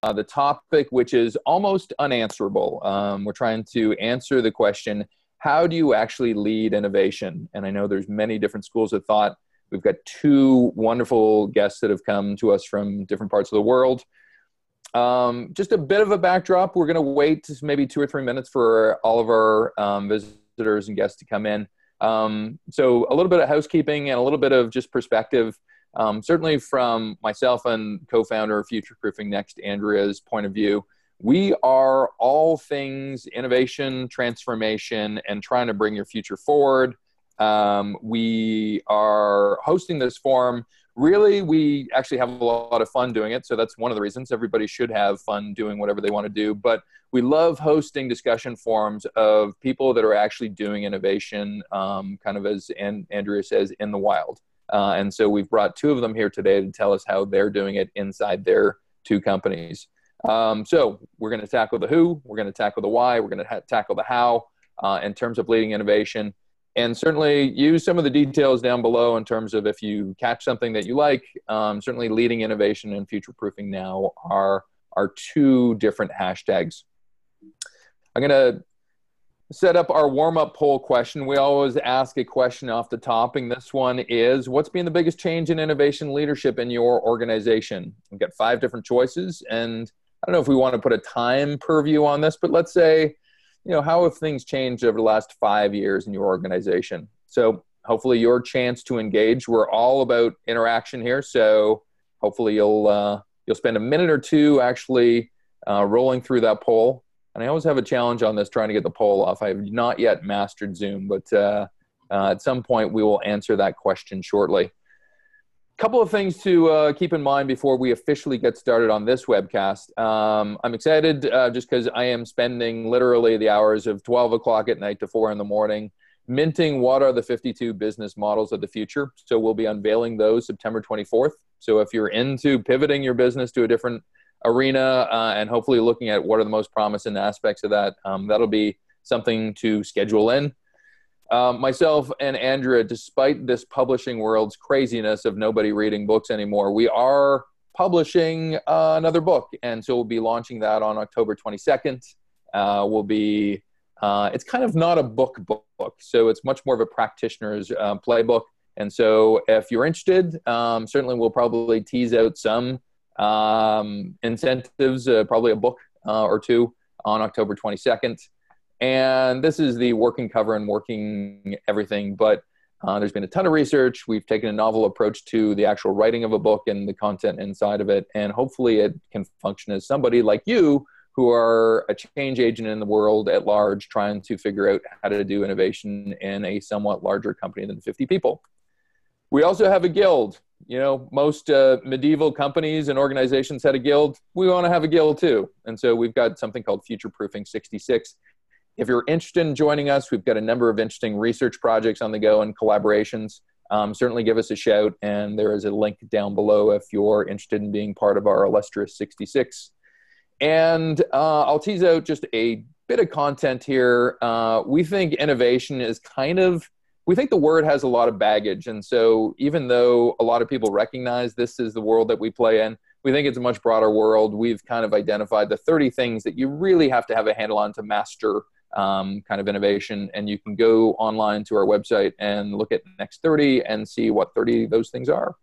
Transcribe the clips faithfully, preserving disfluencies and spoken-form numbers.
uh, the topic, which is almost unanswerable. Um, we're trying to answer the question, how do you actually lead innovation? And I know there's many different schools of thought. We've got two wonderful guests that have come to us from different parts of the world. Um, just a bit of a backdrop. We're going to wait maybe two or three minutes for all of our um, visitors and guests to come in. Um, so a little bit of housekeeping and a little bit of just perspective, um, certainly from myself and co-founder of Future Proofing Next, Andrea's point of view. We are all things innovation, transformation, and trying to bring your future forward. Um, we are hosting this forum. Really, we actually have a lot of fun doing it. So that's one of the reasons. Everybody should have fun doing whatever they want to do. But we love hosting discussion forums of people that are actually doing innovation, um, kind of as An- Andrea says, in the wild. Uh, and so we've brought two of them here today to tell us how they're doing it inside their two companies. Um, so we're going to tackle the who, we're going to tackle the why, we're going to ha- tackle the how uh, in terms of leading innovation. And certainly use some of the details down below in terms of if you catch something that you like. Um, certainly leading innovation and future proofing now are, are two different hashtags. I'm going to set up our warm-up poll question. We always ask a question off the top, and this one is, what's been the biggest change in innovation leadership in your organization? We've got five different choices, and I don't know if we want to put a time purview on this, but let's say, you know, how have things changed over the last five years in your organization? So hopefully your chance to engage. We're all about interaction here. So hopefully you'll, uh, you'll spend a minute or two actually uh, rolling through that poll. And I always have a challenge on this, trying to get the poll off. I have not yet mastered Zoom, but uh, uh, at some point we will answer that question shortly. Couple of things to uh, keep in mind before we officially get started on this webcast. Um, I'm excited uh, just because I am spending literally the hours of twelve o'clock at night to four in the morning minting what are the fifty-two business models of the future. So we'll be unveiling those September twenty-fourth. So if you're into pivoting your business to a different arena uh, and hopefully looking at what are the most promising aspects of that, um, that'll be something to schedule in. Um, myself and Andrea, despite this publishing world's craziness of nobody reading books anymore, we are publishing uh, another book. And so we'll be launching that on October twenty-second. Uh, we'll be, uh, it's kind of not a book book, so it's much more of a practitioner's uh, playbook. And so if you're interested, um, certainly we'll probably tease out some um, incentives, uh, probably a book uh, or two on October twenty-second. And this is the working cover and working everything, but uh, there's been a ton of research. We've taken a novel approach to the actual writing of a book and the content inside of it. And hopefully it can function as somebody like you who are a change agent in the world at large, trying to figure out how to do innovation in a somewhat larger company than fifty people. We also have a guild. You know, most uh, medieval companies and organizations had a guild. We want to have a guild too. And so we've got something called Future Proofing sixty-six. If you're interested in joining us, we've got a number of interesting research projects on the go and collaborations. Um, certainly give us a shout, and there is a link down below if you're interested in being part of our illustrious sixty-six. And uh, I'll tease out just a bit of content here. Uh, we think innovation is kind of, we think the word has a lot of baggage. And so even though a lot of people recognize this is the world that we play in, we think it's a much broader world. We've kind of identified the thirty things that you really have to have a handle on to master Um, kind of innovation, and you can go online to our website and look at Next thirty and see what thirty of those things are.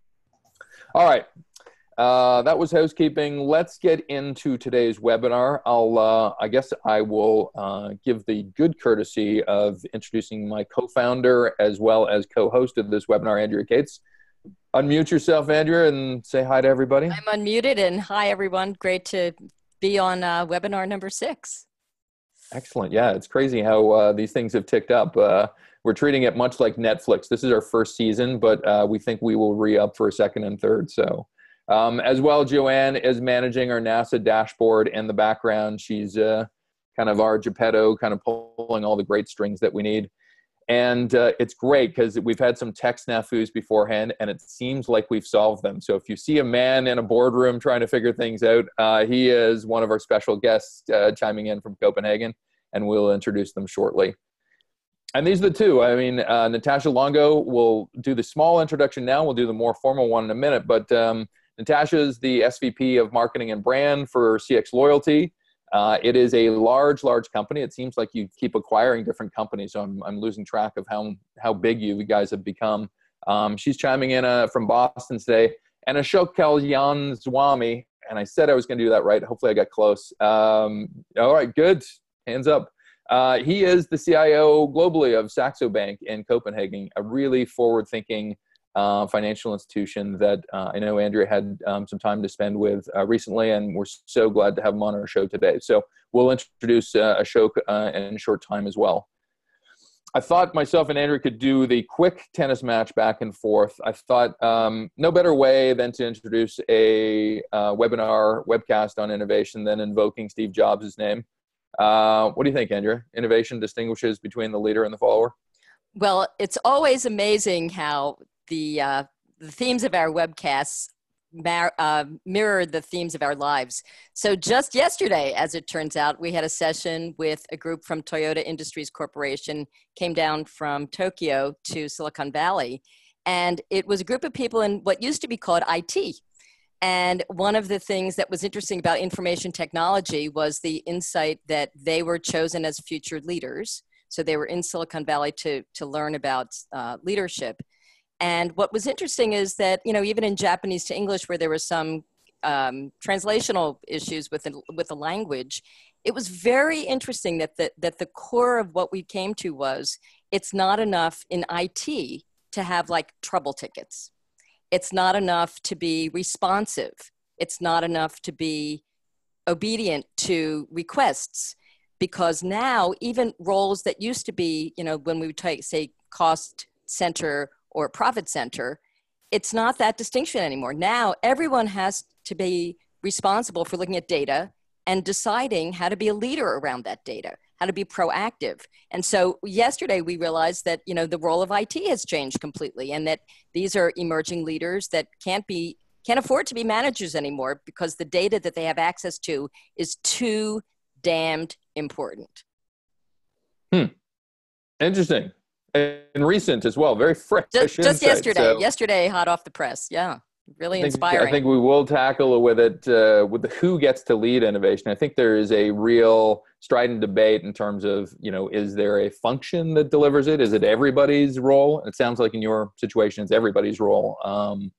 All right, uh, that was housekeeping. Let's get into today's webinar. I'll, uh, I guess I will uh, give the good courtesy of introducing my co-founder as well as co-host of this webinar, Andrea Cates. Unmute yourself, Andrea, and say hi to everybody. I'm unmuted, and hi, everyone. Great to be on uh, webinar number six. Excellent. Yeah, it's crazy how uh, these things have ticked up. Uh, we're treating it much like Netflix. This is our first season, but uh, we think we will re-up for a second and third. So, um, as well, Joanne is managing our NASA dashboard in the background. She's uh, kind of our Geppetto, kind of pulling all the great strings that we need. And uh, it's great because we've had some tech snafus beforehand, and it seems like we've solved them. So if you see a man in a boardroom trying to figure things out, uh, he is one of our special guests uh, chiming in from Copenhagen, and we'll introduce them shortly. And these are the two. I mean, uh, Natasha Longo will do the small introduction now. We'll do the more formal one in a minute. But um, Natasha's the S V P of Marketing and Brand for C X Loyalty. Uh, it is a large, large company. It seems like you keep acquiring different companies, so I'm, I'm losing track of how, how big you guys have become. Um, she's chiming in uh, from Boston today. And Ashok Kalyanswamy, and I said I was going to do that right. Hopefully I got close. Um, all right, good. Hands up. Uh, he is the C I O globally of Saxo Bank in Copenhagen, a really forward-thinking uh, financial institution that uh, I know Andrea had um, some time to spend with uh, recently, and we're so glad to have him on our show today. So we'll introduce uh, Ashok uh, in a short time as well. I thought myself and Andrea could do the quick tennis match back and forth. I thought um, no better way than to introduce a uh, webinar webcast on innovation than invoking Steve Jobs' name. Uh, what do you think, Andrea? Innovation distinguishes between the leader and the follower? Well, it's always amazing how the, uh, the themes of our webcasts mar- uh, mirror the themes of our lives. So just yesterday, as it turns out, we had a session with a group from Toyota Industries Corporation, came down from Tokyo to Silicon Valley. And it was a group of people in what used to be called I T. And one of the things that was interesting about information technology was the insight that they were chosen as future leaders. So they were in Silicon Valley to, to learn about uh, leadership. And what was interesting is that, you know, even in Japanese to English, where there were some um, translational issues with the, with the language, it was very interesting that the, that the core of what we came to was, it's not enough in I T to have like trouble tickets. It's not enough to be responsive. It's not enough to be obedient to requests, because now even roles that used to be, you know, when we would take, say, cost center or profit center, it's not that distinction anymore. Now everyone has to be responsible for looking at data and deciding how to be a leader around that data, how to be proactive. And so yesterday we realized that, you know, the role of I T has changed completely, and that these are emerging leaders that can't be, can't afford to be managers anymore because the data that they have access to is too damned important. Hmm. Interesting. And recent as well, very fresh. Just, just yesterday, so, yesterday, hot off the press. Yeah, really I think, inspiring. I think we will tackle with it, uh, with the who gets to lead innovation. I think there is a real strident debate in terms of, you know, is there a function that delivers it? Is it everybody's role? It sounds like in your situation, it's everybody's role. Um,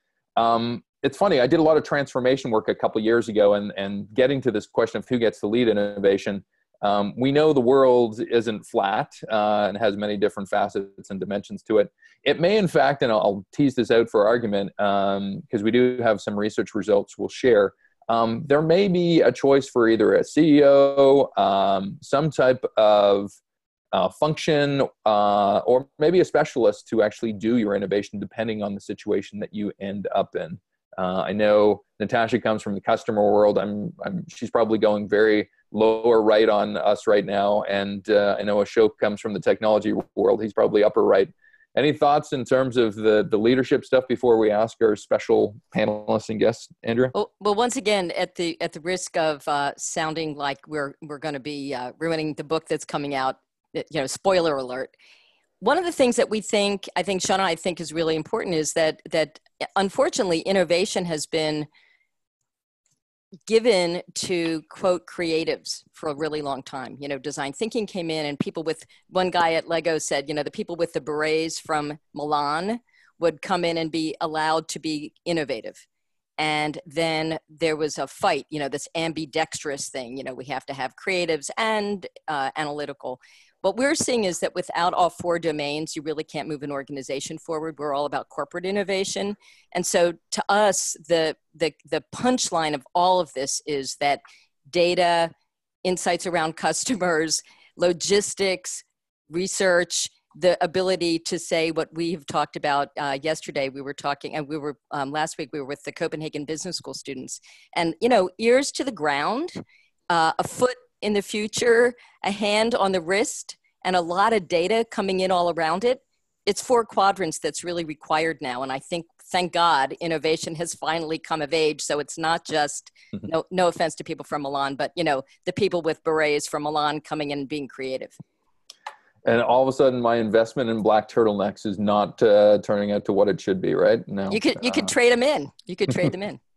um, it's funny, I did a lot of transformation work a couple years ago, and, and getting to this question of who gets to lead innovation. Um, we know the world isn't flat uh, and has many different facets and dimensions to it. It may, in fact, and I'll, I'll tease this out for argument, because um, we do have some research results we'll share. Um, there may be a choice for either a C E O, um, some type of uh, function, uh, or maybe a specialist to actually do your innovation, depending on the situation that you end up in. Uh, I know Natasha comes from the customer world. I'm, I'm, she's probably going very lower right on us right now. And uh, I know Ashok comes from the technology world. He's probably upper right. Any thoughts in terms of the, the leadership stuff before we ask our special panelists and guests, Andrea? Well, well once again, at the at the risk of uh, sounding like we're we're going to be uh, ruining the book that's coming out, you know, spoiler alert. One of the things that we think, I think Sean and I think is really important is that that unfortunately innovation has been given to, quote, creatives for a really long time. You know, design thinking came in, and people with, one guy at Lego said, you know, the people with the berets from Milan would come in and be allowed to be innovative. And then there was a fight, you know, this ambidextrous thing, you know, we have to have creatives and uh, analytical. What we're seeing is that without all four domains, you really can't move an organization forward. We're all about corporate innovation. And so to us, the, the, the punchline of all of this is that data, insights around customers, logistics, research, the ability to say what we've talked about uh, yesterday. We were talking, and we were, um, last week, we were with the Copenhagen Business School students. And, you know, ears to the ground, uh, a foot in the future, a hand on the wrist, and a lot of data coming in all around it. It's four quadrants that's really required now. And I think, thank God, innovation has finally come of age. So it's not just, no, no offense to people from Milan, but, you know, the people with berets from Milan coming in and being creative. And all of a sudden, my investment in black turtlenecks is not uh, turning out to what it should be, right? No. You could you could uh, trade them in. You could trade them in.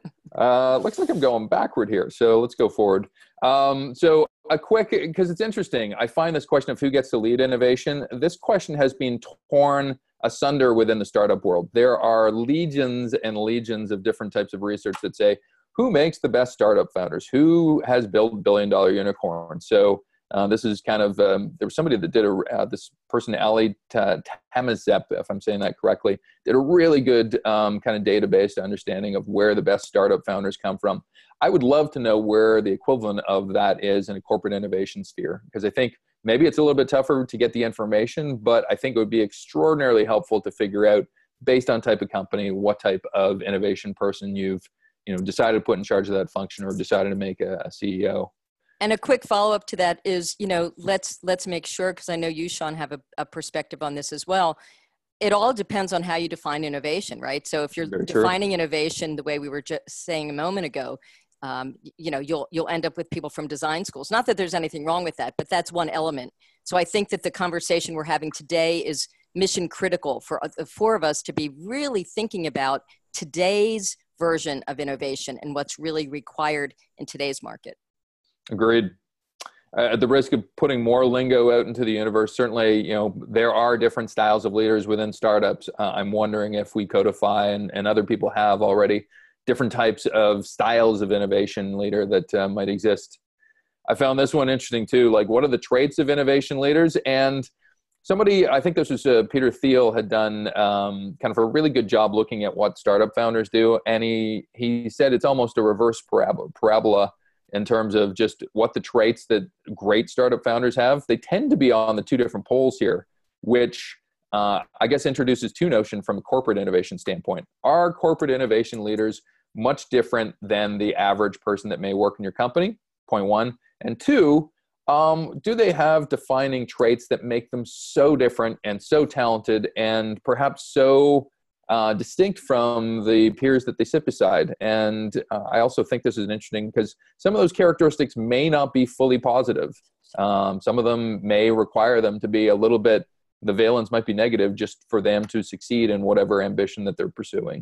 uh, looks like I'm going backward here, so let's go forward. Um, so a quick, because it's interesting. I find this question of who gets to lead innovation. This question has been torn asunder within the startup world. There are legions and legions of different types of research that say, who makes the best startup founders? Who has built billion dollar unicorns? So uh, this is kind of, um, there was somebody that did a, uh, this person, Ali Tamazep, if I'm saying that correctly, did a really good um, kind of database understanding of where the best startup founders come from. I would love to know where the equivalent of that is in a corporate innovation sphere, because I think maybe it's a little bit tougher to get the information, but I think it would be extraordinarily helpful to figure out, based on type of company, what type of innovation person you've you know, decided to put in charge of that function or decided to make a, a C E O. And a quick follow-up to that is, you know, let's let's make sure, because I know you, Sean, have a, a perspective on this as well. It all depends on how you define innovation, right? So if you're Very true. defining innovation the way we were just saying a moment ago, um, you know, you'll you'll end up with people from design schools. Not that there's anything wrong with that, but that's one element. So I think that the conversation we're having today is mission critical for the four of us to be really thinking about today's version of innovation and what's really required in today's market. Agreed. Uh, at the risk of putting more lingo out into the universe, certainly, you know, there are different styles of leaders within startups. Uh, I'm wondering if we codify, and, and other people have already, different types of styles of innovation leader that uh, might exist. I found this one interesting too. Like, what are the traits of innovation leaders? And somebody, I think this was uh, Peter Thiel, had done um, kind of a really good job looking at what startup founders do. And he, he said it's almost a reverse parabola, parabola in terms of just what the traits that great startup founders have. They tend to be on the two different poles here, which uh, I guess introduces two notions from a corporate innovation standpoint. Are corporate innovation leaders much different than the average person that may work in your company? Point one. And two, um, do they have defining traits that make them so different and so talented and perhaps so Uh, distinct from the peers that they sit beside? And uh, I also think this is interesting because some of those characteristics may not be fully positive. Um, some of them may require them to be a little bit, the valence might be negative just for them to succeed in whatever ambition that they're pursuing.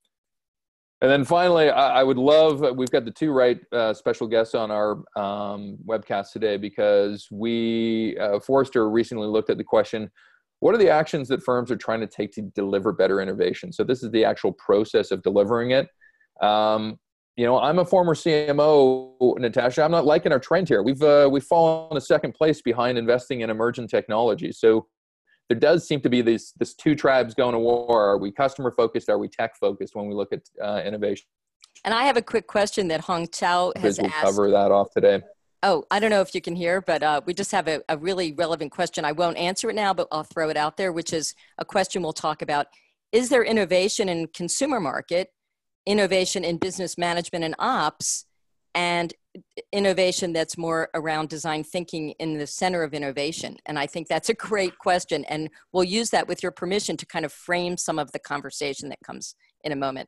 And then finally, I, I would love, we've got the two right uh, special guests on our um, webcast today, because we, uh, Forrester recently looked at the question, what are the actions that firms are trying to take to deliver better innovation? So this is the actual process of delivering it. Um, you know, I'm a former C M O, Natasha. I'm not liking our trend here. We've uh, we've fallen to second place behind investing in emerging technology. So there does seem to be these this two tribes going to war. Are we customer focused? Are we tech focused when we look at uh, innovation? And I have a quick question that Hong Chao has we'll asked. Cover that off today. Oh, I don't know if you can hear, but uh, we just have a, a really relevant question. I won't answer it now, but I'll throw it out there, which is a question we'll talk about. Is there innovation in consumer market, innovation in business management and ops, and innovation that's more around design thinking in the center of innovation? And I think that's a great question. And we'll use that, with your permission, to kind of frame some of the conversation that comes in a moment.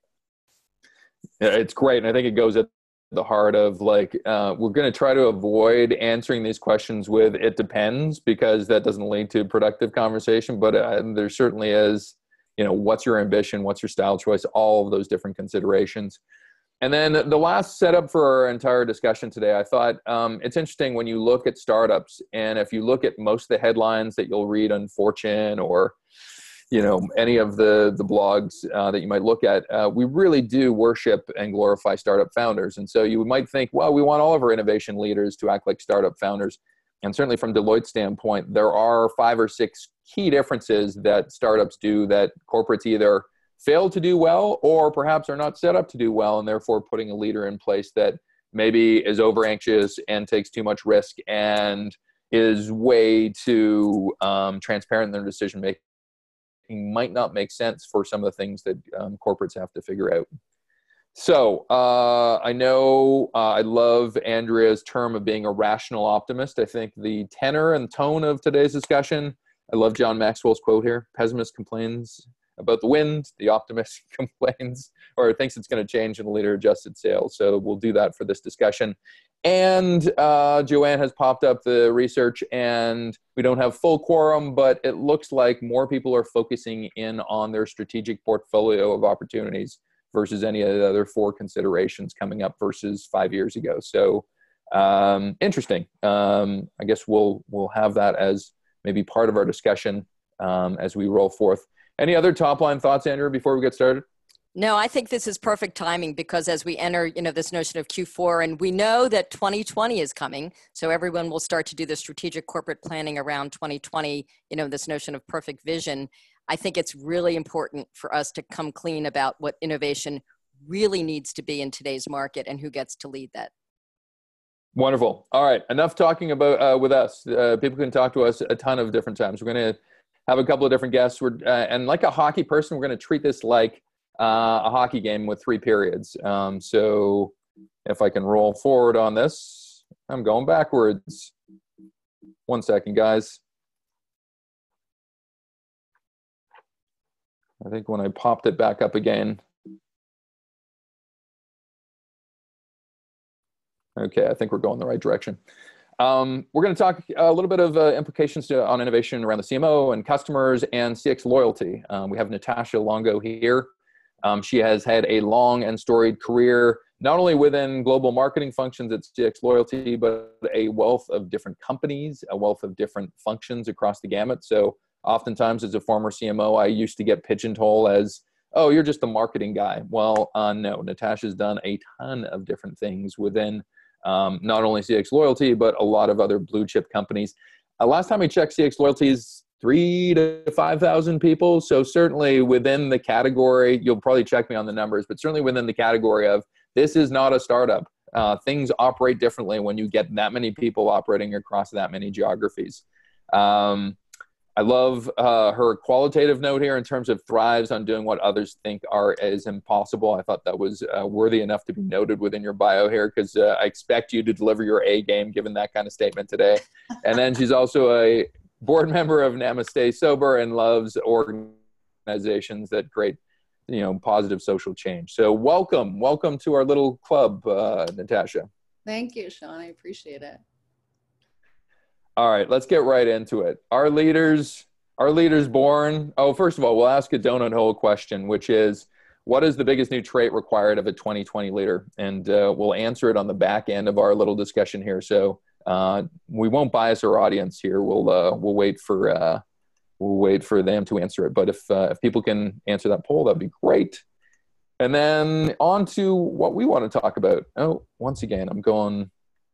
Yeah, it's great. And I think it goes at the heart of, like, uh, we're going to try to avoid answering these questions with "it depends," because that doesn't lead to productive conversation. But uh, there certainly is, you know, what's your ambition, what's your style choice, all of those different considerations. And then the last setup for our entire discussion today, I thought um, it's interesting when you look at startups, and if you look at most of the headlines that you'll read on Fortune or, you know, any of the, the blogs uh, that you might look at, uh, we really do worship and glorify startup founders. And so you might think, well, we want all of our innovation leaders to act like startup founders. And certainly from Deloitte's standpoint, there are five or six key differences that startups do that corporates either fail to do well or perhaps are not set up to do well, and therefore putting a leader in place that maybe is over anxious and takes too much risk and is way too um, transparent in their decision making might not make sense for some of the things that um, corporates have to figure out. So uh, I know uh, I love Andrea's term of being a rational optimist. I think the tenor and tone of today's discussion, I love John Maxwell's quote here: pessimist complains about the wind. The optimist complains or thinks it's going to change in the leader-adjusted sales. So we'll do that for this discussion. And uh, Joanne has popped up the research, and we don't have full quorum, but it looks like more people are focusing in on their strategic portfolio of opportunities versus any of the other four considerations coming up versus five years ago. So um, interesting. Um, I guess we'll we'll have that as maybe part of our discussion um, as we roll forth. Any other top line thoughts, Andrew, before we get started? No, I think this is perfect timing because as we enter, you know, this notion of Q four, and we know that twenty twenty is coming, so everyone will start to do the strategic corporate planning around twenty twenty, you know, this notion of perfect vision. I think it's really important for us to come clean about what innovation really needs to be in today's market and who gets to lead that. Wonderful. All right, enough talking about uh, with us. Uh, people can talk to us a ton of different times. We're going to have a couple of different guests. We're, uh, and like a hockey person, we're going to treat this like Uh, a hockey game with three periods. Um, so if I can roll forward on this, I'm going backwards. One second, guys. I think when I popped it back up again. Okay, I think we're going the right direction. Um, we're going to talk a little bit of uh, implications to, on innovation around the C M O and customers and C X loyalty. Um, we have Natasha Longo here. Um, she has had a long and storied career, not only within global marketing functions at C X Loyalty, but a wealth of different companies, a wealth of different functions across the gamut. So oftentimes as a former C M O, I used to get pigeonholed as, oh, you're just the marketing guy. Well, uh, no, Natasha's done a ton of different things within um, not only C X Loyalty, but a lot of other blue chip companies. Uh, last time we checked, C X Loyalty's three to five thousand people. So certainly within the category, you'll probably check me on the numbers, but certainly within the category of this is not a startup. Uh, things operate differently when you get that many people operating across that many geographies. Um, I love uh, her qualitative note here in terms of thrives on doing what others think are is impossible. I thought that was uh, worthy enough to be noted within your bio here because uh, I expect you to deliver your A game given that kind of statement today. And then she's also a board member of Namaste Sober and loves organizations that create, you know, positive social change. So welcome, welcome to our little club, uh, Natasha. Thank you, Sean. I appreciate it. All right, let's get right into it. Our leaders, our leaders born. Oh, first of all, we'll ask a donut hole question, which is, what is the biggest new trait required of a twenty twenty leader? And uh, we'll answer it on the back end of our little discussion here. So uh, we won't bias our audience here. We'll uh, we'll wait for uh, we'll wait for them to answer it. But if uh, if people can answer that poll, that'd be great. And then on to what we want to talk about. Oh, once again, I'm going.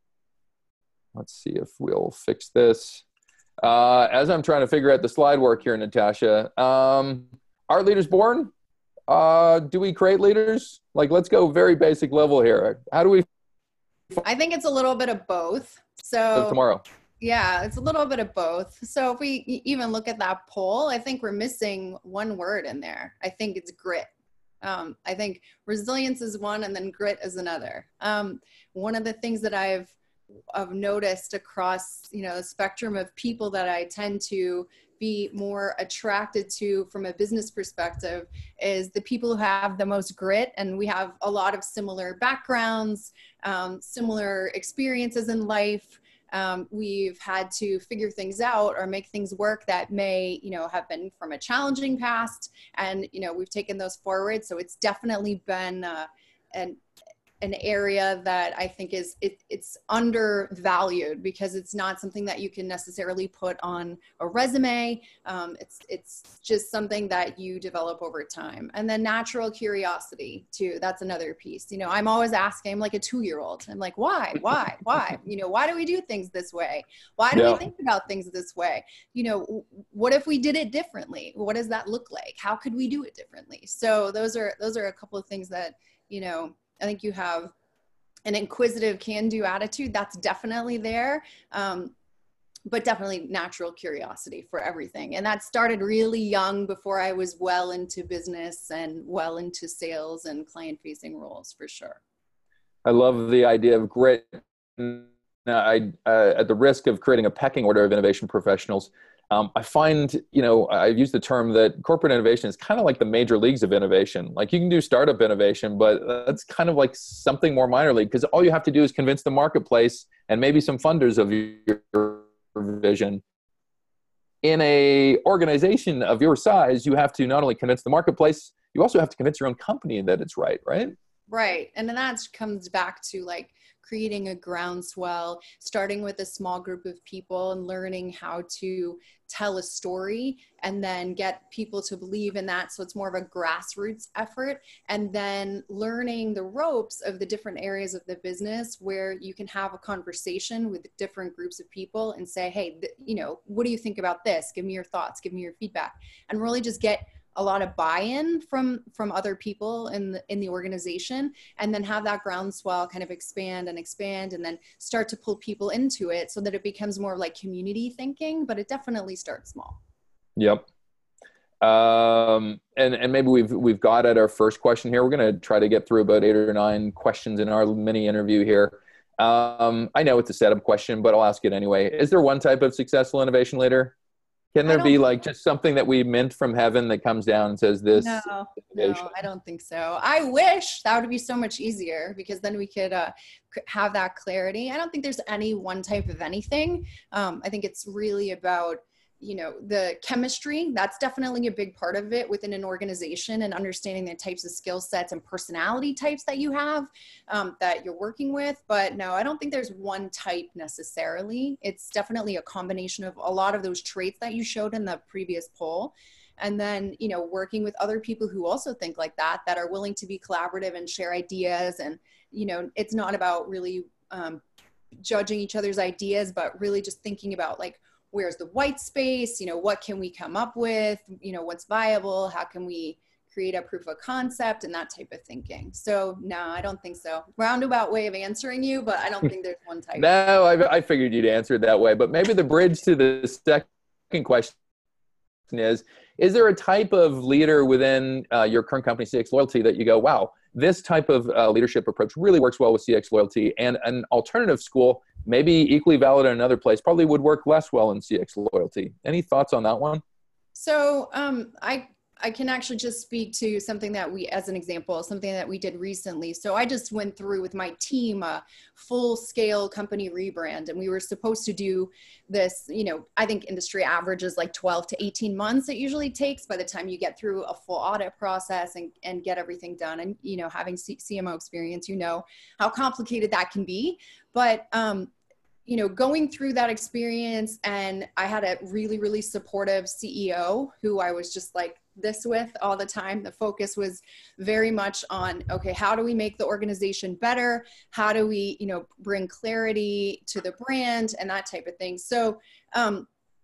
Let's see if we'll fix this. Uh, as I'm trying to figure out the slide work here, Natasha, um, are leaders born? Uh, do we create leaders? Like, let's go very basic level here. How do we? I think it's a little bit of both. So tomorrow. Yeah, it's a little bit of both. So if we even look at that poll, I think we're missing one word in there. I think it's grit. Um, I think resilience is one and then grit is another. Um, one of the things that I've I've noticed across, you know, the spectrum of people that I tend to be more attracted to from a business perspective is the people who have the most grit, and we have a lot of similar backgrounds, um, similar experiences in life. Um, we've had to figure things out or make things work that may, you know, have been from a challenging past, and, you know, we've taken those forward. So it's definitely been uh, an an area that I think is, it, it's undervalued because it's not something that you can necessarily put on a resume. Um, it's, it's just something that you develop over time. And then natural curiosity too, that's another piece. You know, I'm always asking, I'm like a two-year-old. I'm like, why, why, why? You know, why do we do things this way? Why do yeah. we think about things this way? You know, what if we did it differently? What does that look like? How could we do it differently? So those are, those are a couple of things that, you know, I think you have an inquisitive can-do attitude. That's definitely there, um, but definitely natural curiosity for everything. And that started really young before I was well into business and well into sales and client-facing roles for sure. I love the idea of grit. I, uh, at the risk of creating a pecking order of innovation professionals, Um, I find, you know, I've used the term that corporate innovation is kind of like the major leagues of innovation. Like you can do startup innovation, but that's kind of like something more minor league, because all you have to do is convince the marketplace and maybe some funders of your vision. In a organization of your size, you have to not only convince the marketplace, you also have to convince your own company that it's right, right? Right. And then that comes back to like creating a groundswell, starting with a small group of people and learning how to tell a story and then get people to believe in that. So it's more of a grassroots effort, and then learning the ropes of the different areas of the business where you can have a conversation with different groups of people and say, hey, th- you know, what do you think about this? Give me your thoughts, give me your feedback, and really just get a lot of buy-in from from other people in the, in the organization, and then have that groundswell kind of expand and expand and then start to pull people into it so that it becomes more like community thinking, but it definitely starts small. Yep. Um, and, and maybe we've, we've got at our first question here. We're going to try to get through about eight or nine questions in our mini interview here. Um, I know it's a setup question, but I'll ask it anyway. Is there one type of successful innovation leader? Can there be like just something that we mint from heaven that comes down and says this? No, no, I don't think so. I wish that would be so much easier, because then we could uh, have that clarity. I don't think there's any one type of anything. Um, I think it's really about, you know, the chemistry. That's definitely a big part of it within an organization, and understanding the types of skill sets and personality types that you have, um, that you're working with. But no, I don't think there's one type necessarily. It's definitely a combination of a lot of those traits that you showed in the previous poll. And then, you know, working with other people who also think like that, that are willing to be collaborative and share ideas. And, you know, it's not about really um, judging each other's ideas, but really just thinking about like, where's the white space? You know, what can we come up with? You know, what's viable? How can we create a proof of concept, and that type of thinking? So no, I don't think so. Roundabout way of answering you, but I don't think there's one type. No, I, I figured you'd answer it that way. But maybe the bridge to the second question is, is there a type of leader within uh, your current company, C X Loyalty, that you go, wow, this type of uh, leadership approach really works well with C X Loyalty, and an alternative school, maybe equally valid in another place, probably would work less well in C X Loyalty? Any thoughts on that one? So um, I I can actually just speak to something that we, as an example, something that we did recently. So I just went through with my team a full scale company rebrand, and we were supposed to do this, you know, I think industry average is like twelve to eighteen months it usually takes by the time you get through a full audit process and, and get everything done. And, you know, having C- CMO experience, you know how complicated that can be. But, um, you know, going through that experience, and I had a really, really supportive C E O who I was just like this with all the time. The focus was very much on, okay, how do we make the organization better? How do we, you know, bring clarity to the brand and that type of thing. So, um,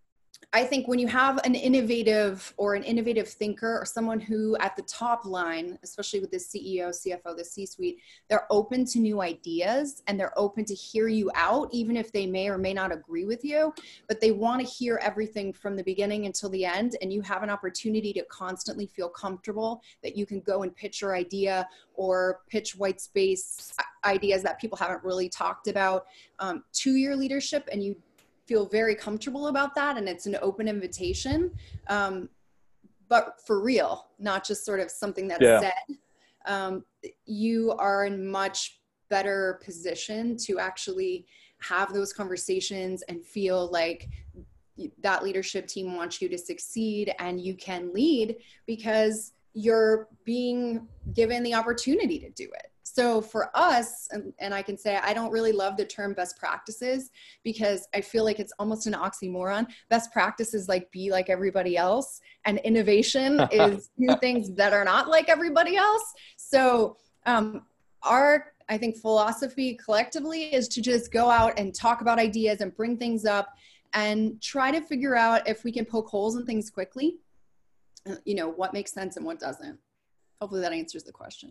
I think when you have an innovative or an innovative thinker, or someone who at the top line, especially with the C E O, C F O, the C-suite, they're open to new ideas and they're open to hear you out, even if they may or may not agree with you, but they want to hear everything from the beginning until the end. And you have an opportunity to constantly feel comfortable that you can go and pitch your idea or pitch white space ideas that people haven't really talked about um, to your leadership, and you feel very comfortable about that, and it's an open invitation, um, but for real, not just sort of something that's yeah. said. Um, you are in much better position to actually have those conversations and feel like that leadership team wants you to succeed and you can lead because you're being given the opportunity to do it. So for us, and, and I can say I don't really love the term best practices because I feel like it's almost an oxymoron. Best practices like be like everybody else, and innovation is new things that are not like everybody else. So um, our, I think, philosophy collectively is to just go out and talk about ideas and bring things up and try to figure out if we can poke holes in things quickly, you know, what makes sense and what doesn't. Hopefully that answers the question.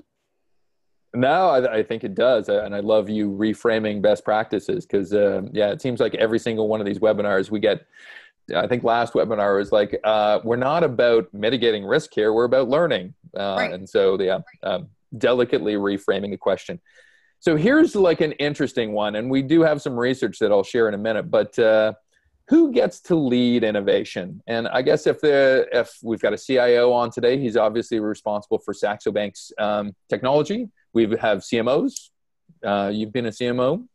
No, I, I think it does. And I love you reframing best practices because, uh, yeah, it seems like every single one of these webinars we get, I think last webinar was like, uh, we're not about mitigating risk here. We're about learning. Uh, right. And so, yeah, um, delicately reframing a question. So here's like an interesting one. And we do have some research that I'll share in a minute. But uh, who gets to lead innovation? And I guess if the if we've got a C I O on today, he's obviously responsible for Saxo Bank's um, technology. We have C M Os. Uh, you've been a C M O.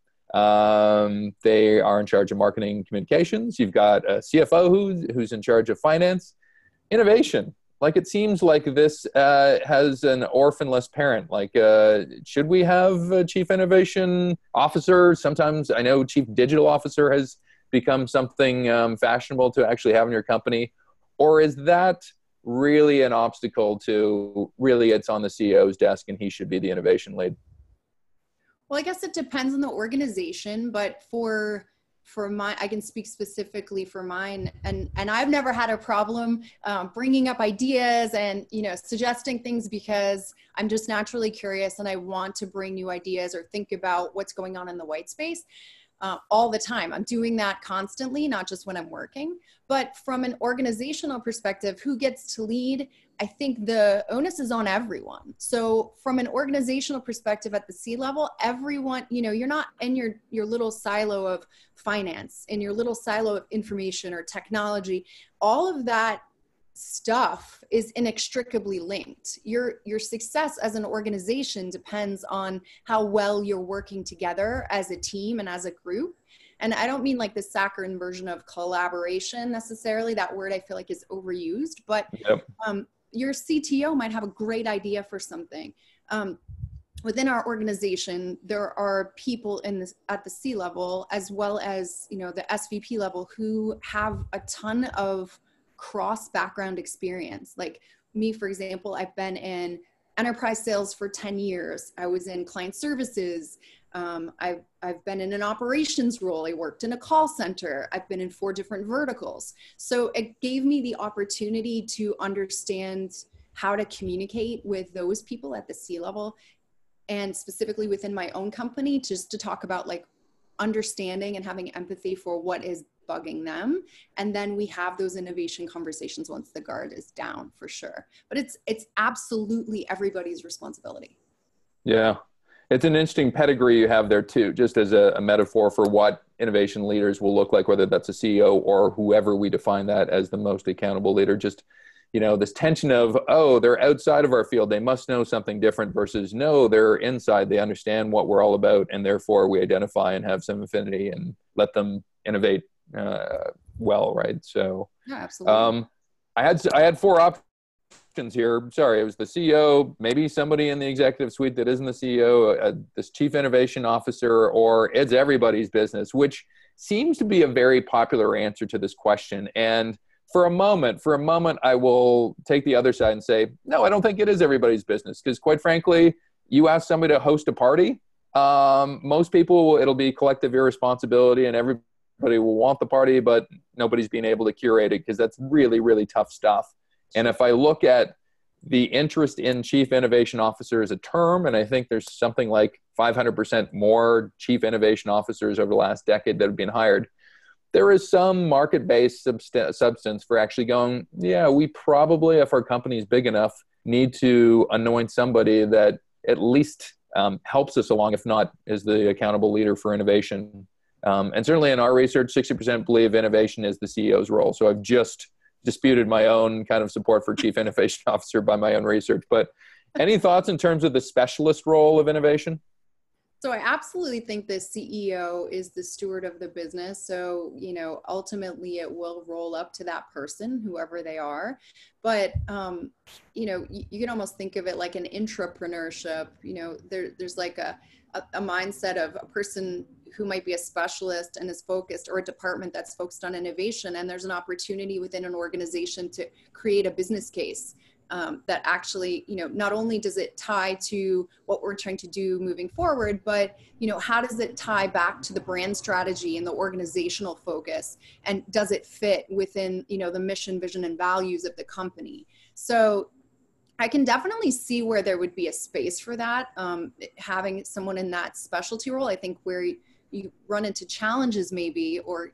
Um, they are in charge of marketing and communications. You've got a C F O who's, who's in charge of finance. Innovation. Like, it seems like this uh, has an orphanless parent. Like, uh, should we have a chief innovation officer? Sometimes I know chief digital officer has become something um, fashionable to actually have in your company. Or is that really an obstacle to really it's on the C E O's desk and he should be the innovation lead? Well, I guess it depends on the organization, but for for my, I can speak specifically for mine, and and I've never had a problem um, bringing up ideas and, you know, suggesting things, because I'm just naturally curious and I want to bring new ideas or think about what's going on in the white space. Uh, all the time. I'm doing that constantly, not just when I'm working. But from an organizational perspective, who gets to lead? I think the onus is on everyone. So from an organizational perspective at the C level, everyone, you know, you're not in your, your little silo of finance, in your little silo of information or technology. All of that stuff is inextricably linked. Your your success as an organization depends on how well you're working together as a team and as a group. And I don't mean like the saccharine version of collaboration necessarily. That word I feel like is overused, but yep. um, your C T O might have a great idea for something. Um, within our organization, there are people in this, at the C level, as well as, you know, the S V P level, who have a ton of cross background experience. Like me, for example, I've been in enterprise sales for ten years. I was in client services. Um, I've, I've been in an operations role. I worked in a call center. I've been in four different verticals. So it gave me the opportunity to understand how to communicate with those people at the C level, and specifically within my own company, just to talk about like understanding and having empathy for what is bugging them. And then we have those innovation conversations once the guard is down, for sure. But it's it's absolutely everybody's responsibility. Yeah. It's an interesting pedigree you have there too, just as a, a metaphor for what innovation leaders will look like, whether that's a C E O or whoever we define that as the most accountable leader. Just, you know, this tension of, oh, they're outside of our field, they must know something different, versus no, they're inside, they understand what we're all about, and therefore we identify and have some affinity and let them innovate uh, well, right? So, yeah, absolutely. Um, I had I had four options here. Sorry, it was the C E O, maybe somebody in the executive suite that isn't the C E O, uh, this chief innovation officer, or it's everybody's business, which seems to be a very popular answer to this question. And for a moment, for a moment, I will take the other side and say, no, I don't think it is everybody's business. Because quite frankly, you ask somebody to host a party, um, most people, it'll be collective irresponsibility and everybody will want the party, but nobody's being able to curate it, because that's really, really tough stuff. And if I look at the interest in chief innovation officer as a term, and I think there's something like five hundred percent more chief innovation officers over the last decade that have been hired, there is some market-based subst- substance for actually going, yeah, we probably, if our company is big enough, need to anoint somebody that at least um, helps us along, if not is the accountable leader for innovation. Um, and certainly in our research, sixty percent believe innovation is the C E O's role. So I've just disputed my own kind of support for chief innovation officer by my own research. But any thoughts in terms of the specialist role of innovation? So I absolutely think the C E O is the steward of the business. So, you know, ultimately it will roll up to that person, whoever they are. But, um, you know, you, you can almost think of it like an intrapreneurship. You know, there, there's like a, a, a mindset of a person who might be a specialist and is focused, or a department that's focused on innovation. And there's an opportunity within an organization to create a business case Um, that actually, you know, not only does it tie to what we're trying to do moving forward, but, you know, how does it tie back to the brand strategy and the organizational focus? And does it fit within, you know, the mission, vision, and values of the company? So I can definitely see where there would be a space for that. Um, having someone in that specialty role, I think where you, you run into challenges maybe, or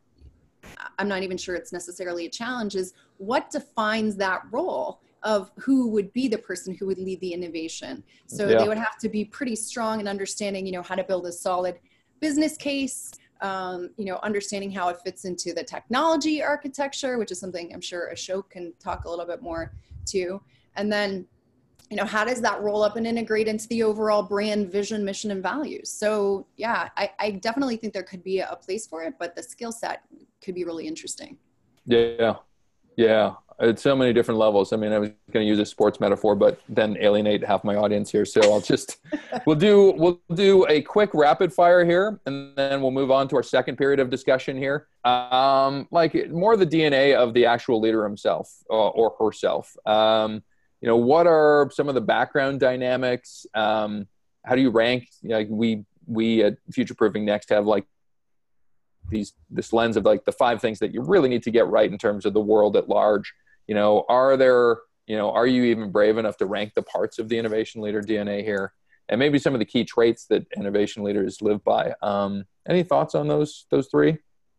I'm not even sure it's necessarily a challenge, is what defines that role of who would be the person who would lead the innovation. So yeah. They would have to be pretty strong in understanding, you know, how to build a solid business case, um, you know, understanding how it fits into the technology architecture, which is something I'm sure Ashok can talk a little bit more to. And then, you know, how does that roll up and integrate into the overall brand vision, mission, and values? So yeah, I, I definitely think there could be a place for it, but the skill set could be really interesting. Yeah. Yeah. It's so many different levels. I mean, I was going to use a sports metaphor, but then alienate half my audience here. So I'll just, we'll do, we'll do a quick rapid fire here, and then we'll move on to our second period of discussion here. Um, like more the D N A of the actual leader himself or, or herself. Um, you know, what are some of the background dynamics? Um, how do you rank? Like we, we at Future Proofing Next have like these, this lens of like the five things that you really need to get right in terms of the world at large. You know, are there, you know, are you even brave enough to rank the parts of the innovation leader D N A here? And maybe some of the key traits that innovation leaders live by. Um, any thoughts on those, those three?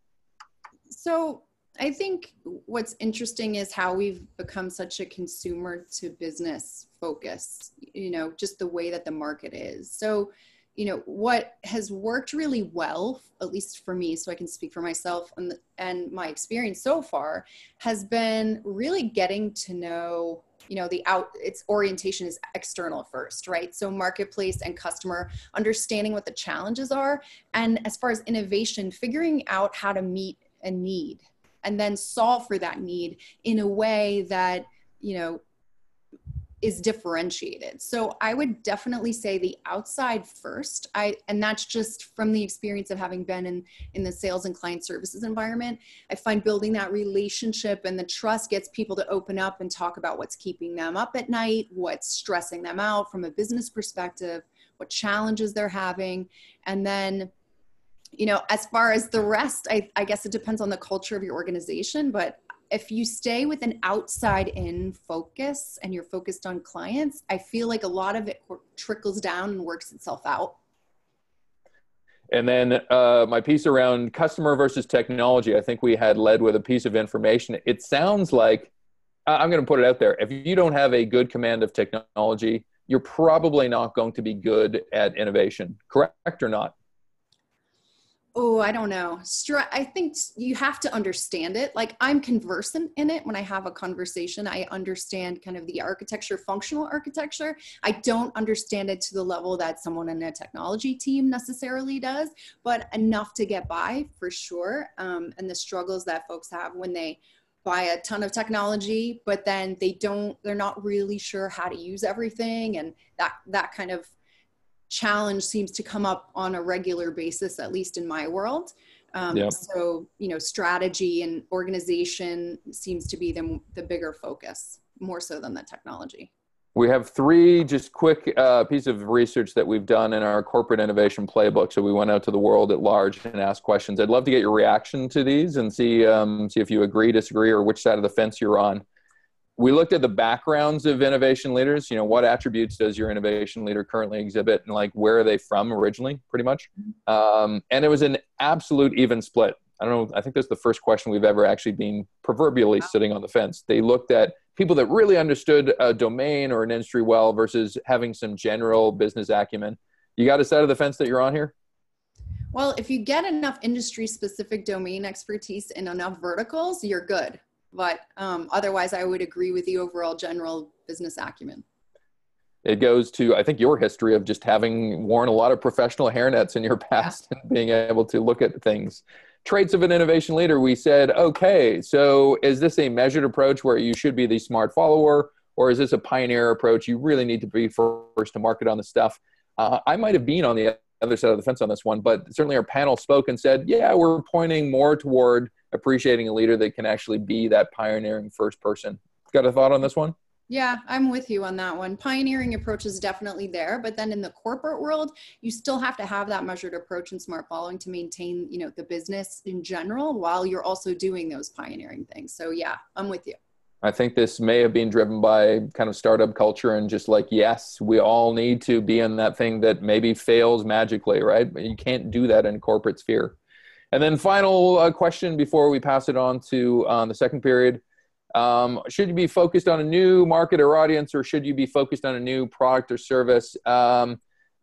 So I think what's interesting is how we've become such a consumer to business focus, you know, just the way that the market is. So, you know, what has worked really well, at least for me, so I can speak for myself and, and my experience so far, has been really getting to know, you know, the out, its orientation is external first, right? So marketplace and customer, understanding what the challenges are. And as far as innovation, figuring out how to meet a need and then solve for that need in a way that, you know, is differentiated. So I would definitely say the outside first. I, and that's just from the experience of having been in, in the sales and client services environment. I find building that relationship and the trust gets people to open up and talk about what's keeping them up at night, what's stressing them out from a business perspective, what challenges they're having. And then, you know, as far as the rest, I, I guess it depends on the culture of your organization, but if you stay with an outside in focus and you're focused on clients, I feel like a lot of it trickles down and works itself out. And then uh, my piece around customer versus technology, I think we had led with a piece of information. It sounds like, I'm going to put it out there, if you don't have a good command of technology, you're probably not going to be good at innovation, correct or not? Oh, I don't know. I think you have to understand it. Like I'm conversant in it when I have a conversation. I understand kind of the architecture, functional architecture. I don't understand it to the level that someone in a technology team necessarily does, but enough to get by for sure. Um, and the struggles that folks have when they buy a ton of technology, but then they don't, they're not really sure how to use everything. And that, that kind of challenge seems to come up on a regular basis, at least in my world. Um, yep. So, you know, strategy and organization seems to be the, the bigger focus, more so than the technology. We have three just quick uh, pieces of research that we've done in our corporate innovation playbook. So we went out to the world at large and asked questions. I'd love to get your reaction to these and see, um, see if you agree, disagree, or which side of the fence you're on. We looked at the backgrounds of innovation leaders. You know, what attributes does your innovation leader currently exhibit, and like where are they from originally, pretty much. Um, and it was an absolute even split. I don't know. I think that's the first question we've ever actually been proverbially sitting on the fence. They looked at people that really understood a domain or an industry well versus having some general business acumen. You got a side of the fence that you're on here? Well, if you get enough industry specific domain expertise in enough verticals, you're good. But um, otherwise, I would agree with the overall general business acumen. It goes to, I think, your history of just having worn a lot of professional hairnets in your past yeah. and being able to look at things. Traits of an innovation leader, we said, okay, so is this a measured approach where you should be the smart follower, or is this a pioneer approach? You really need to be first to market on the stuff. Uh, I might have been on the other side of the fence on this one, but certainly our panel spoke and said, yeah, we're pointing more toward appreciating a leader that can actually be that pioneering first person. Got a thought on this one? Yeah, I'm with you on that one. Pioneering approach is definitely there, but then in the corporate world, you still have to have that measured approach and smart following to maintain, you know, the business in general while you're also doing those pioneering things. So yeah, I'm with you. I think this may have been driven by kind of startup culture and just like, yes, we all need to be in that thing that maybe fails magically, right? But you can't do that in corporate sphere. And then final uh, question before we pass it on to uh, the second period. Um, should you be focused on a new market or audience, or should you be focused on a new product or service? Um,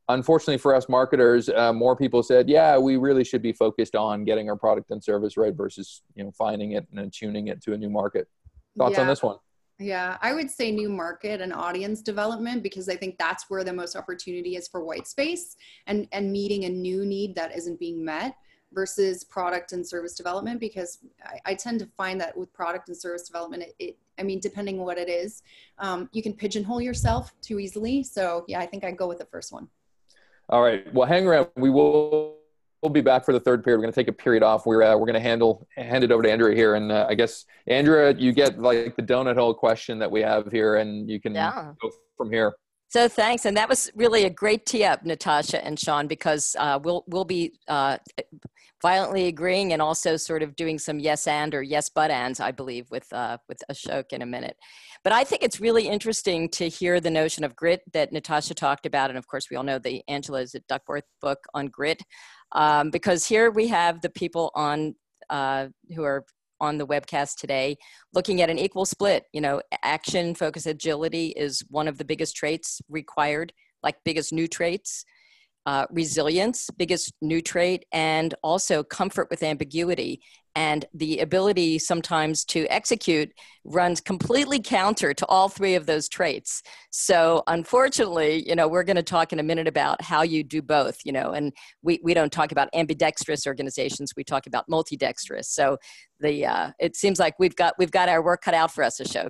unfortunately for us marketers, uh, more people said, yeah, we really should be focused on getting our product and service right versus, you know, finding it and then tuning it to a new market. Thoughts yeah. on this one? Yeah, I would say new market and audience development, because I think that's where the most opportunity is for white space and, and meeting a new need that isn't being met, versus product and service development. Because I, I tend to find that with product and service development, it, it I mean, depending on what it is, um, you can pigeonhole yourself too easily. So yeah, I think I'd go with the first one. All right. Well, hang around. We will we'll be back for the third period. We're going to take a period off. We're uh, we're going to handle hand it over to Andrea here, and uh, I guess Andrea, you get like the donut hole question that we have here, and you can yeah. go from here. So thanks, and that was really a great tee up, Natasha and Sean, because uh, we'll we'll be uh, violently agreeing and also sort of doing some yes and or yes but ands, I believe, with uh, with Ashok in a minute. But I think it's really interesting to hear the notion of grit that Natasha talked about, and of course we all know the Angela Duckworth book on grit, um, because here we have the people on uh, who are on the webcast today, looking at an equal split. You know, action, focus, agility is one of the biggest traits required, like biggest new traits. Uh, resilience, biggest new trait, and also comfort with ambiguity. And the ability sometimes to execute runs completely counter to all three of those traits. So unfortunately, you know, we're going to talk in a minute about how you do both, you know, and we, we don't talk about ambidextrous organizations, we talk about multidextrous. So the uh, it seems like we've got we've got our work cut out for us, Ashok.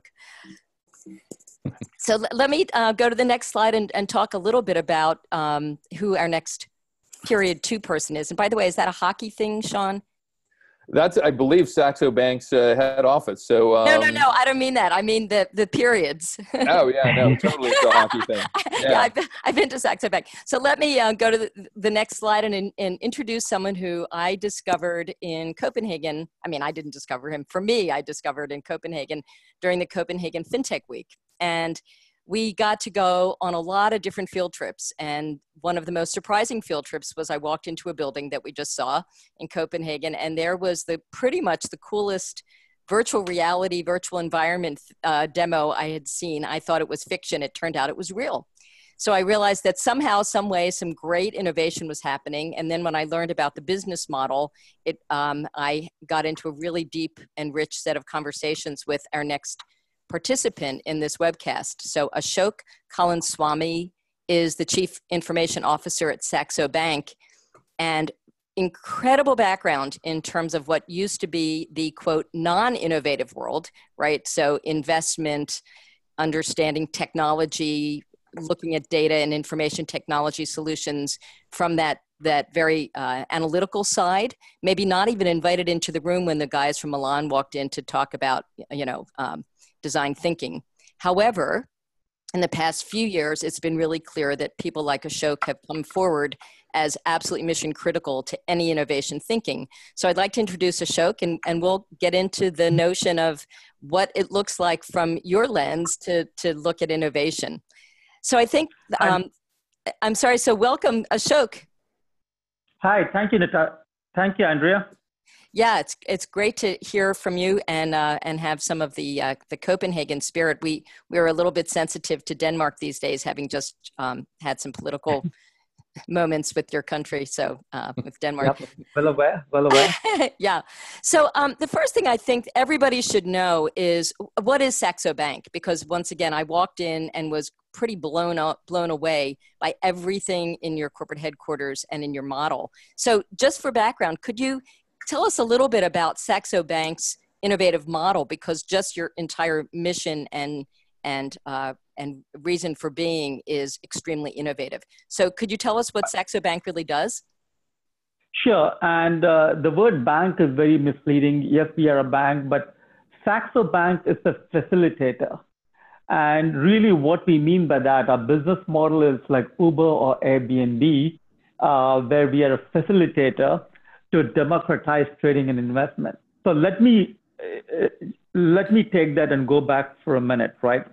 So l- let me uh, go to the next slide and, and talk a little bit about um, who our next period two person is. And by the way, is that a hockey thing, Sean? That's, I believe, Saxo Bank's uh, head office. So um, no, no, no. I don't mean that. I mean the the periods. Oh yeah, no, totally, it's a hockey thing. Yeah, yeah I've, been, I've been to Saxo Bank. So let me uh, go to the, the next slide and, and introduce someone who I discovered in Copenhagen. I mean, I didn't discover him. For me, I discovered in Copenhagen during the Copenhagen FinTech Week, and we got to go on a lot of different field trips. And one of the most surprising field trips was I walked into a building that we just saw in Copenhagen, and there was the pretty much the coolest virtual reality, virtual environment uh, demo I had seen. I thought it was fiction. It turned out it was real. So I realized that somehow, some way, some great innovation was happening. And then when I learned about the business model, it um, I got into a really deep and rich set of conversations with our next participant in this webcast. So Ashok Kalanswamy is the Chief Information Officer at Saxo Bank, and incredible background in terms of what used to be the, quote, non-innovative world, right? So investment, understanding technology, looking at data and information technology solutions from that that very uh, analytical side, maybe not even invited into the room when the guys from Milan walked in to talk about, you know, um, design thinking. However, in the past few years, it's been really clear that people like Ashok have come forward as absolutely mission critical to any innovation thinking. So I'd like to introduce Ashok, and, and we'll get into the notion of what it looks like from your lens to, to look at innovation. So I think, um, I'm sorry, so welcome, Ashok. Hi, thank you, Nata. Thank you, Andrea. Yeah, it's it's great to hear from you and uh, and have some of the uh, the Copenhagen spirit. We we are a little bit sensitive to Denmark these days, having just um, had some political moments with your country. So uh, with Denmark, yep. well aware, well aware. Yeah. So um, the first thing I think everybody should know is, what is Saxo Bank? Because once again, I walked in and was pretty blown up, blown away by everything in your corporate headquarters and in your model. So just for background, could you tell us a little bit about Saxo Bank's innovative model, because just your entire mission and and uh, and reason for being is extremely innovative. So could you tell us what Saxo Bank really does? Sure. And uh, the word bank is very misleading. Yes, we are a bank, but Saxo Bank is a facilitator. And really what we mean by that, our business model is like Uber or Airbnb, uh, where we are a facilitator to democratize trading and investment. So let me uh, let me take that and go back for a minute, right?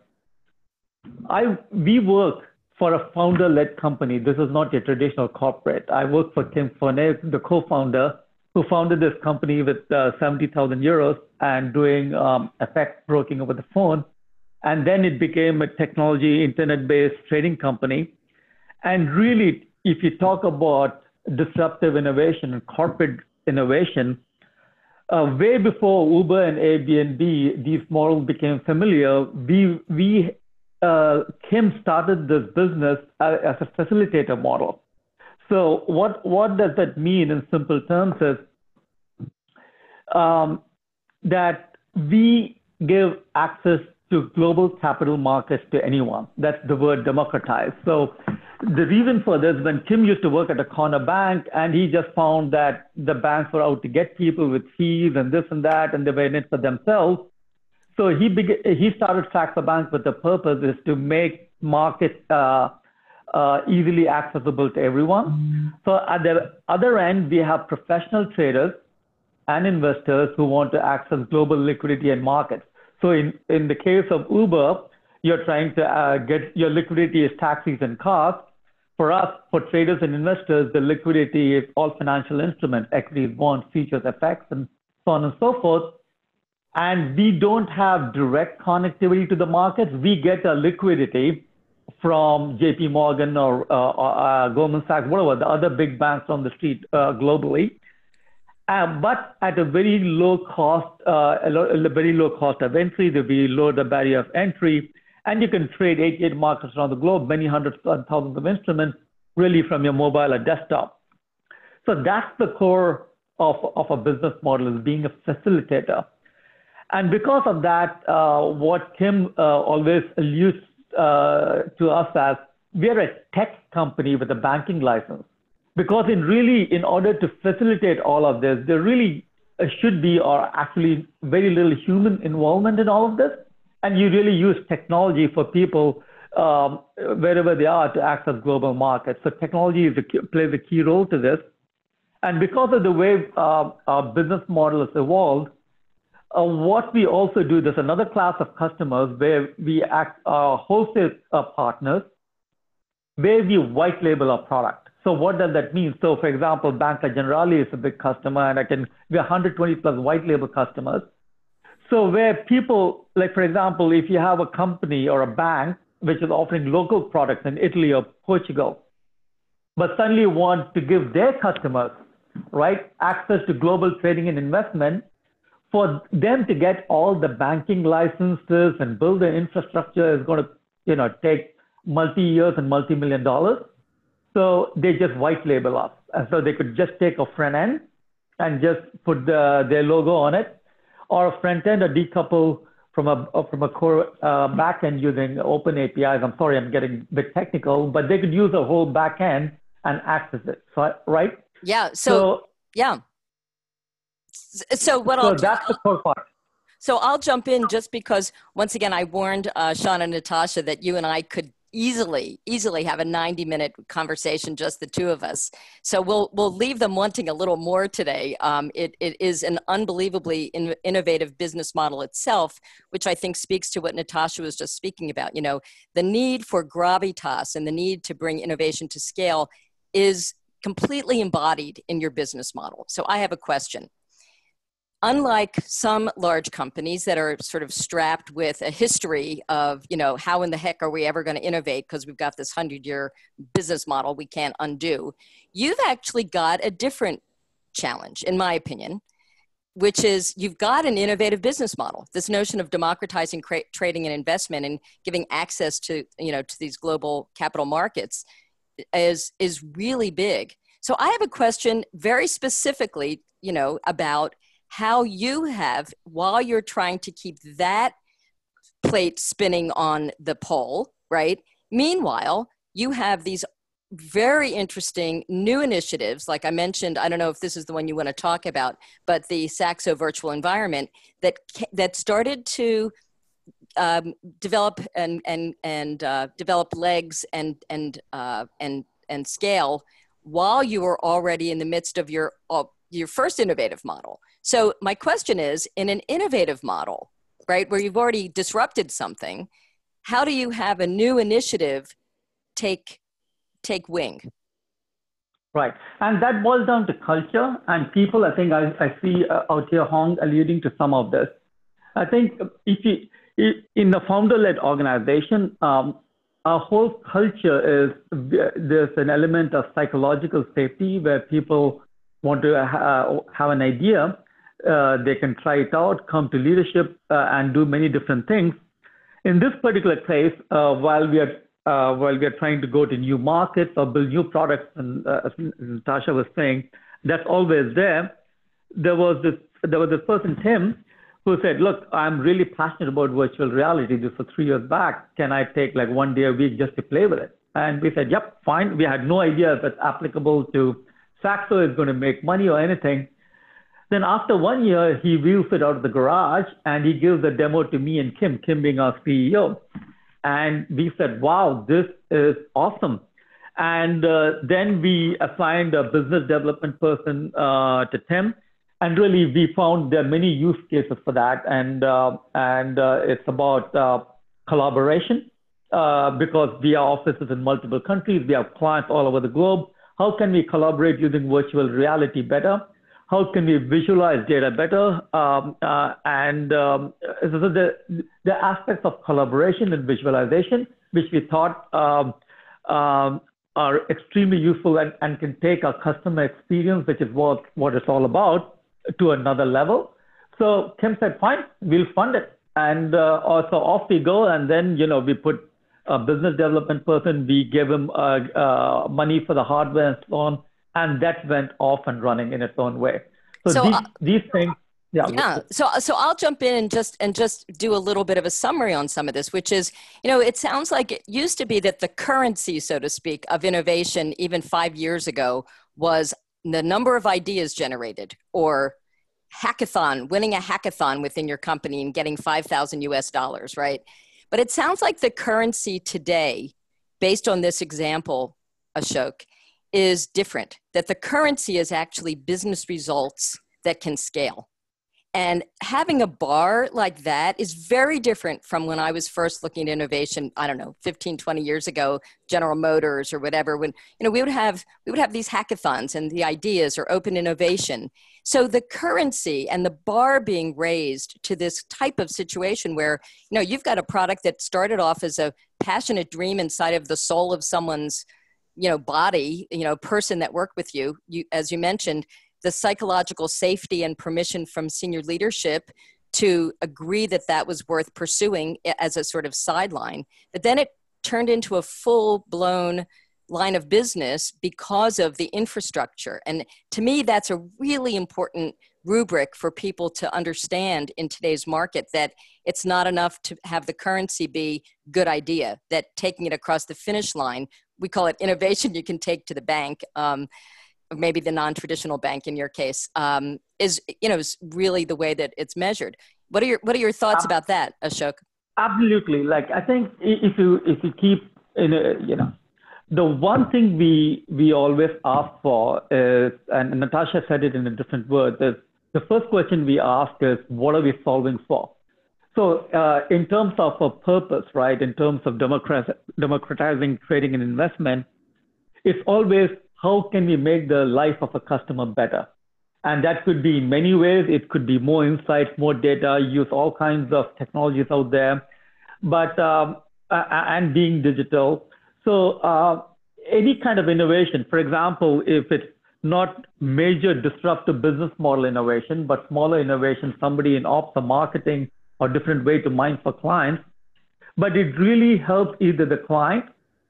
I we work for a founder-led company. This is not a traditional corporate. I work for Tim Ferney, the co-founder, who founded this company with uh, seventy thousand euros and doing um, F X broking over the phone. And then it became a technology, internet-based trading company. And really, if you talk about disruptive innovation and corporate innovation, uh, way before Uber and Airbnb, these models became familiar. We, we uh, Kim started this business as a facilitator model. So what, what does that mean in simple terms is um, that we give access to global capital markets to anyone. That's the word democratize. So the reason for this, when Kim used to work at a corner bank and he just found that the banks were out to get people with fees and this and that, and they were in it for themselves. So he began, he started Saxo Bank with the purpose is to make markets uh, uh, easily accessible to everyone. Mm-hmm. So at the other end, we have professional traders and investors who want to access global liquidity and markets. So in, in the case of Uber, you're trying to uh, get your liquidity is taxis and cars. For us, for traders and investors, the liquidity is all financial instruments, equities, bonds, futures, F X, and so on and so forth. And we don't have direct connectivity to the markets. We get a liquidity from J P Morgan or, uh, or uh, Goldman Sachs, whatever, the other big banks on the street uh, globally. Uh, but at a very low cost, uh, a, lo- a very low cost of entry, the very low the barrier of entry, and you can trade eighty-eight markets around the globe, many hundreds and thousands of instruments, really from your mobile or desktop. So that's the core of, of a business model, is being a facilitator. And because of that, uh, what Kim uh, always alludes uh, to us as, we're a tech company with a banking license. Because in really, in order to facilitate all of this, there really should be, or actually very little human involvement in all of this. And you really use technology for people um, wherever they are to access global markets. So technology is a key, plays a key role to this. And because of the way uh, our business model has evolved, uh, what we also do, there's another class of customers where we act uh, wholesale uh, partners, where we white label our product. So what does that mean? So for example, Banca Generali is a big customer, and I can, we have one hundred twenty plus white label customers. So where people, like for example, if you have a company or a bank which is offering local products in Italy or Portugal, but suddenly want to give their customers, right, access to global trading and investment, for them to get all the banking licenses and build the infrastructure is going to, you know, take multi-years and multi-million dollars. So they just white label us. And so they could just take a front end and just put the, their logo on it, or a front end or decouple from a, from a core uh, back end using open A P Is. I'm sorry, I'm getting a bit technical, but they could use a whole back end and access it. So, right? Yeah. So, so yeah. So what so I'll do, that's the core part. So I'll jump in just because, once again, I warned uh, Sean and Natasha that you and I could easily, easily have a ninety minute conversation, just the two of us. So we'll we'll leave them wanting a little more today. Um, it, it is an unbelievably in, innovative business model itself, which I think speaks to what Natasha was just speaking about. You know, the need for gravitas and the need to bring innovation to scale is completely embodied in your business model. So I have a question. Unlike some large companies that are sort of strapped with a history of, you know, how in the heck are we ever going to innovate because we've got this hundred-year business model we can't undo, you've actually got a different challenge, in my opinion, which is you've got an innovative business model. This notion of democratizing cra- trading and investment and giving access to, you know, to these global capital markets is is really big. So I have a question very specifically, you know, about how you have, while you're trying to keep that plate spinning on the pole, right? Meanwhile, you have these very interesting new initiatives, like I mentioned, I don't know if this is the one you want to talk about, but the Saxo virtual environment that that started to um, develop and and and uh, develop legs and and uh, and and scale while you were already in the midst of your uh, your first innovative model. So my question is, in an innovative model, right, where you've already disrupted something, how do you have a new initiative take take wing? Right. And that boils down to culture and people. I think I, I see uh, out here Hong alluding to some of this. I think if you, if in the founder-led organization, um, our whole culture is there's an element of psychological safety where people want to ha- have an idea. Uh, they can try it out, come to leadership, uh, and do many different things. In this particular case, uh, while we are uh, while we are trying to go to new markets or build new products, and uh, as Natasha was saying, that's always there. There was this there was this person, Tim, who said, "Look, I'm really passionate about virtual reality. This was three years back. Can I take like one day a week just to play with it?" And we said, "Yep, fine." We had no idea if it's applicable to Saxo, is going to make money or anything. Then after one year, he wheels it out of the garage and he gives the demo to me and Kim, Kim being our C E O. And we said, wow, this is awesome. And uh, then we assigned a business development person uh, to Tim. And really, we found there are many use cases for that. And, uh, and uh, it's about uh, collaboration uh, because we have offices in multiple countries. We have clients all over the globe. How can we collaborate using virtual reality better? How can we visualize data better? Um, uh, and um, so the, the aspects of collaboration and visualization, which we thought um, um, are extremely useful and, and can take our customer experience, which is what, what it's all about, to another level. So Kim said, fine, we'll fund it. And uh, also off we go. And then, you know, we put a business development person, we gave him uh, uh, money for the hardware and so on. And that went off and running in its own way. So, so these, uh, these things, yeah. Yeah. So, so I'll jump in and just and just do a little bit of a summary on some of this, which is, you know, it sounds like it used to be that the currency, so to speak, of innovation, even five years ago, was the number of ideas generated, or hackathon, winning a hackathon within your company and getting five thousand U S dollars, right? But it sounds like the currency today, based on this example, Ashok, is different, that the currency is actually business results that can scale. And having a bar like that is very different from when I was first looking at innovation, I don't know, fifteen, twenty years ago, General Motors or whatever, when, you know, we would have, we would have these hackathons and the ideas or open innovation. So the currency and the bar being raised to this type of situation where, you know, you've got a product that started off as a passionate dream inside of the soul of someone's, you know, body, you know, person that worked with you, you, as you mentioned, the psychological safety and permission from senior leadership to agree that that was worth pursuing as a sort of sideline. But then it turned into a full-blown line of business because of the infrastructure. And to me, that's a really important rubric for people to understand in today's market, that it's not enough to have the currency be good idea, that taking it across the finish line, we call it innovation you can take to the bank, um, maybe the non-traditional bank in your case, um, is, you know, is really the way that it's measured. What are your, what are your thoughts about that, Ashok? Absolutely. Like, I think if you, if you keep in a, you know, the one thing we, we always ask for is, and Natasha said it in a different word, is the first question we ask is, what are we solving for? So uh, in terms of a purpose, right, in terms of democrat- democratizing trading and investment, it's always how can we make the life of a customer better? And that could be in many ways. It could be more insights, more data, use all kinds of technologies out there, but um, uh, and being digital. So uh, any kind of innovation, for example, if it's not major disruptive business model innovation, but smaller innovation, somebody in ops or marketing or different way to mine for clients, but it really helps either the client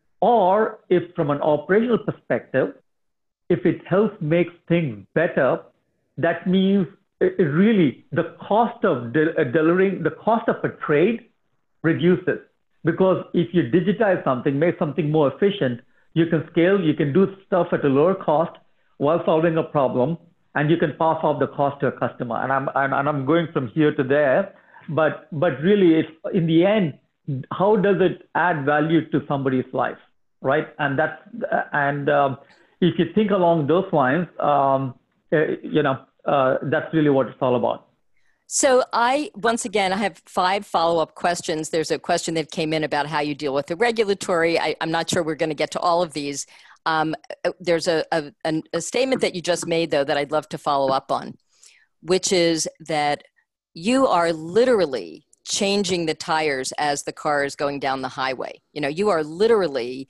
or if from an operational perspective, if it helps make things better, that means it really the cost of de- delivering, the cost of a trade reduces. Because if you digitize something, make something more efficient, you can scale, you can do stuff at a lower cost while solving a problem, and you can pass off the cost to a customer. And I'm, and, and I'm going from here to there, but, but really it's in the end, how does it add value to somebody's life, right? And that's, and um, if you think along those lines, um, uh, you know, uh, that's really what it's all about. So I, once again, I have five follow-up questions. There's a question that came in about how you deal with the regulatory. I, I'm not sure we're going to get to all of these. Um, there's a, a, a statement that you just made, though, that I'd love to follow up on, which is that you are literally changing the tires as the car is going down the highway. You know, you are literally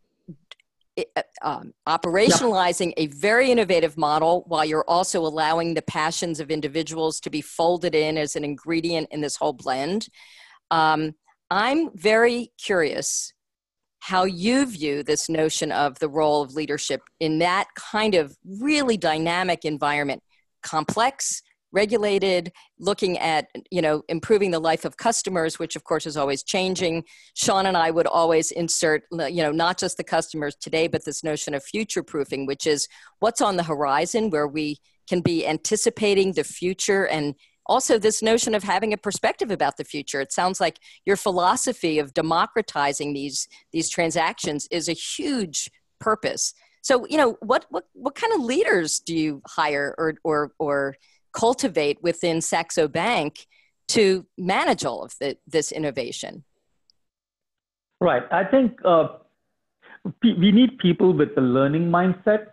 um, operationalizing yeah. a very innovative model while you're also allowing the passions of individuals to be folded in as an ingredient in this whole blend. Um, I'm very curious how you view this notion of the role of leadership in that kind of really dynamic environment, complex, regulated, looking at, you know, improving the life of customers, which of course is always changing. Sean and I would always insert, you know, not just the customers today, but this notion of future proofing, which is what's on the horizon, where we can be anticipating the future, and also this notion of having a perspective about the future. It sounds like your philosophy of democratizing these, these transactions is a huge purpose. So, you know, what, what, what kind of leaders do you hire or, or, or cultivate within Saxo Bank to manage all of the, this innovation? Right. I think uh, we need people with the learning mindset,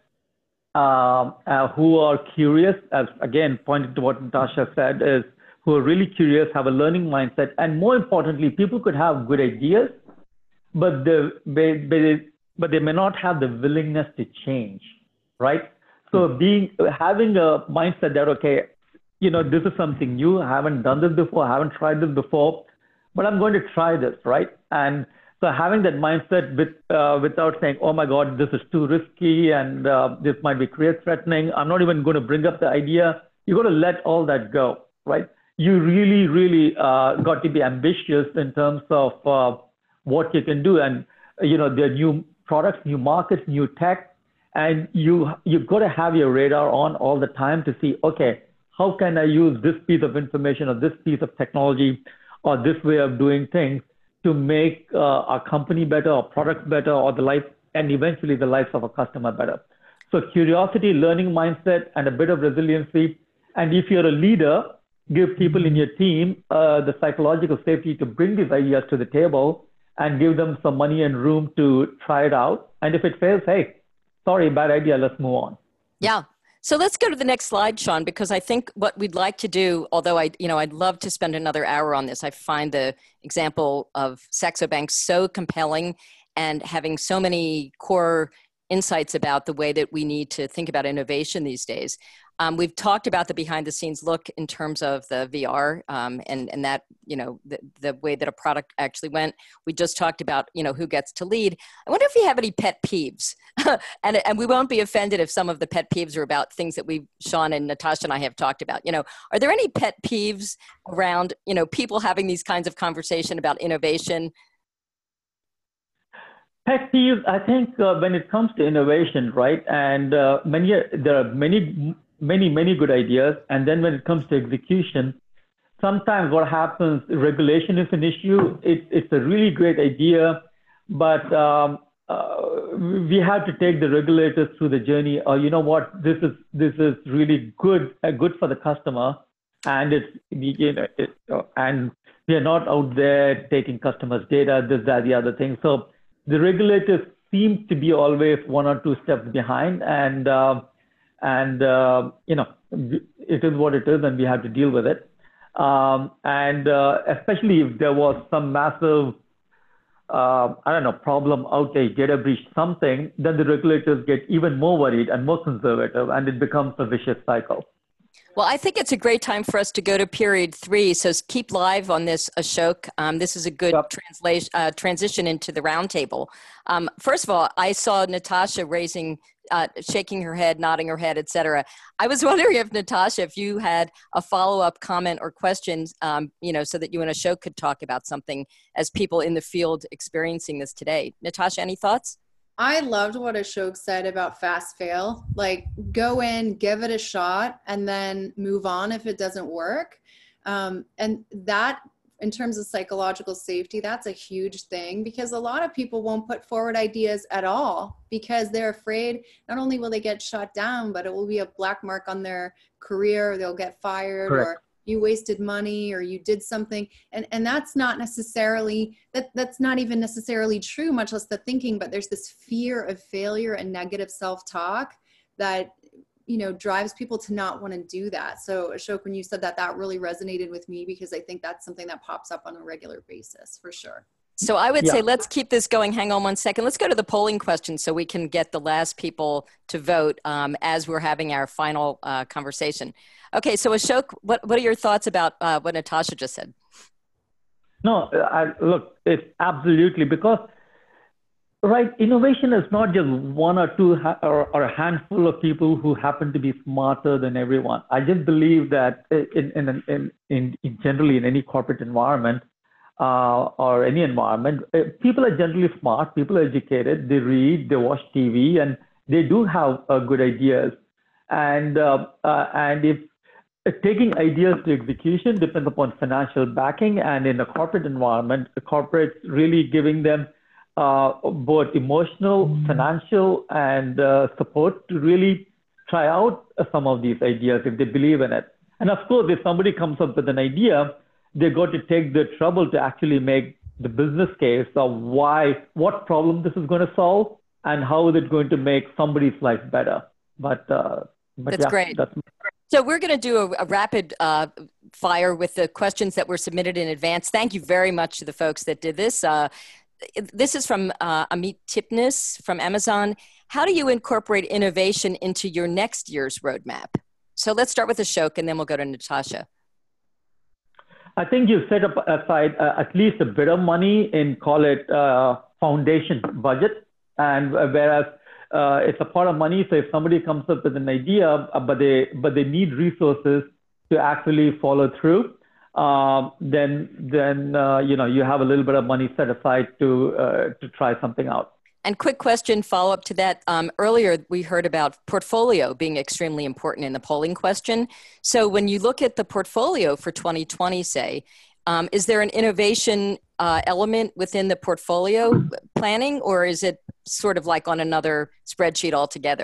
uh, uh, who are curious, as again, pointing to what Natasha said, is who are really curious, have a learning mindset. And more importantly, people could have good ideas, but the, they, they, but they may not have the willingness to change, right? So being, having a mindset that, okay, you know, this is something new. I haven't done this before. I haven't tried this before, but I'm going to try this, right? And so having that mindset with, uh, without saying, oh my God, this is too risky and uh, this might be career threatening. I'm not even going to bring up the idea. You're going to let all that go, right? You really, really uh, got to be ambitious in terms of uh, what you can do. And, you know, there are new products, new markets, new tech. And you, you've got to have your radar on all the time to see, okay, how can I use this piece of information or this piece of technology or this way of doing things to make uh, our company better, our products better, or the life, and eventually the lives of a customer better. So curiosity, learning mindset, and a bit of resiliency. And if you're a leader, give people in your team uh, the psychological safety to bring these ideas to the table and give them some money and room to try it out. And if it fails, hey, sorry, bad idea, let's move on. Yeah. So let's go to the next slide, Sean, because I think what we'd like to do, although I, you know, I'd love to spend another hour on this. I find the example of Saxo Bank so compelling and having so many core insights about the way that we need to think about innovation these days. Um, we've talked about the behind the scenes look in terms of the V R um, and, and that, you know, the, the way that a product actually went. We just talked about, you know, who gets to lead. I wonder if you have any pet peeves and, and we won't be offended if some of the pet peeves are about things that we, Sean and Natasha and I have talked about. You know, are there any pet peeves around, you know, people having these kinds of conversation about innovation? Pet peeves, I think uh, when it comes to innovation, right? And uh, many, there are many, many, many good ideas. And then when it comes to execution, sometimes what happens, regulation is an issue. It, it's a really great idea, but um, uh, we have to take the regulators through the journey. Or, you know what, this is, this is really good, uh, good for the customer. And it's, you know, it, uh, and we are not out there taking customers' data, this, that, the other thing. So the regulators seem to be always one or two steps behind, and uh, and uh, you know, it is what it is, and we have to deal with it. Um, and uh, especially if there was some massive, uh, I don't know, problem, outage, data breach, something, then the regulators get even more worried and more conservative, and it becomes a vicious cycle. Well, I think it's a great time for us to go to period three. So keep live on this, Ashok. Um, this is a good yep. translation, uh, transition into the roundtable. Um, first of all, I saw Natasha raising, uh, shaking her head, nodding her head, et cetera. I was wondering if, Natasha, if you had a follow-up comment or question, um, you know, so that you and Ashok could talk about something as people in the field experiencing this today. Natasha, any thoughts? I loved what Ashok said about fast fail. Like, go in, give it a shot, and then move on if it doesn't work. Um, and that, in terms of psychological safety, that's a huge thing, because a lot of people won't put forward ideas at all because they're afraid not only will they get shut down, but it will be a black mark on their career, or they'll get fired, Correct. or you wasted money, or you did something. And, and that's not necessarily, that, that's not even necessarily true, much less the thinking, but there's this fear of failure and negative self-talk that, you know, drives people to not want to do that. So Ashok, when you said that, that really resonated with me because I think that's something that pops up on a regular basis for sure. So I would Yeah. say let's keep this going. Hang on one second. Let's go to the polling question so we can get the last people to vote um, as we're having our final uh, conversation. Okay, so Ashok, what, what are your thoughts about uh, what Natasha just said? No, I, look, it's absolutely because, right, innovation is not just one or two ha- or, or a handful of people who happen to be smarter than everyone. I just believe that in, in, in, in, in generally in any corporate environment, Uh, or any environment, uh, people are generally smart, people are educated, they read, they watch T V, and they do have uh, good ideas. And, uh, uh, and if uh, taking ideas to execution depends upon financial backing, and in a corporate environment, the corporate's really giving them uh, both emotional, financial, and uh, support to really try out uh, some of these ideas if they believe in it. And of course, if somebody comes up with an idea, they got to take the trouble to actually make the business case of why, what problem this is going to solve, and how is it going to make somebody's life better. But, uh, but That's yeah, great. That's... So we're going to do a, a rapid uh, fire with the questions that were submitted in advance. Thank you very much to the folks that did this. Uh, this is from uh, Amit Tipnis from Amazon. How do you incorporate innovation into your next year's roadmap? So let's start with Ashok, and then we'll go to Natasha. I think you set up aside uh, at least a bit of money in, call it uh, foundation budget. And uh, whereas uh, it's a pot of money, so if somebody comes up with an idea, uh, but they but they need resources to actually follow through, uh, then then uh, you know you have a little bit of money set aside to uh, to try something out. And quick question, follow up to that. Um, earlier, we heard about portfolio being extremely important in the polling question. So when you look at the portfolio for twenty twenty, say, um, is there an innovation uh, element within the portfolio planning, or is it sort of like on another spreadsheet altogether?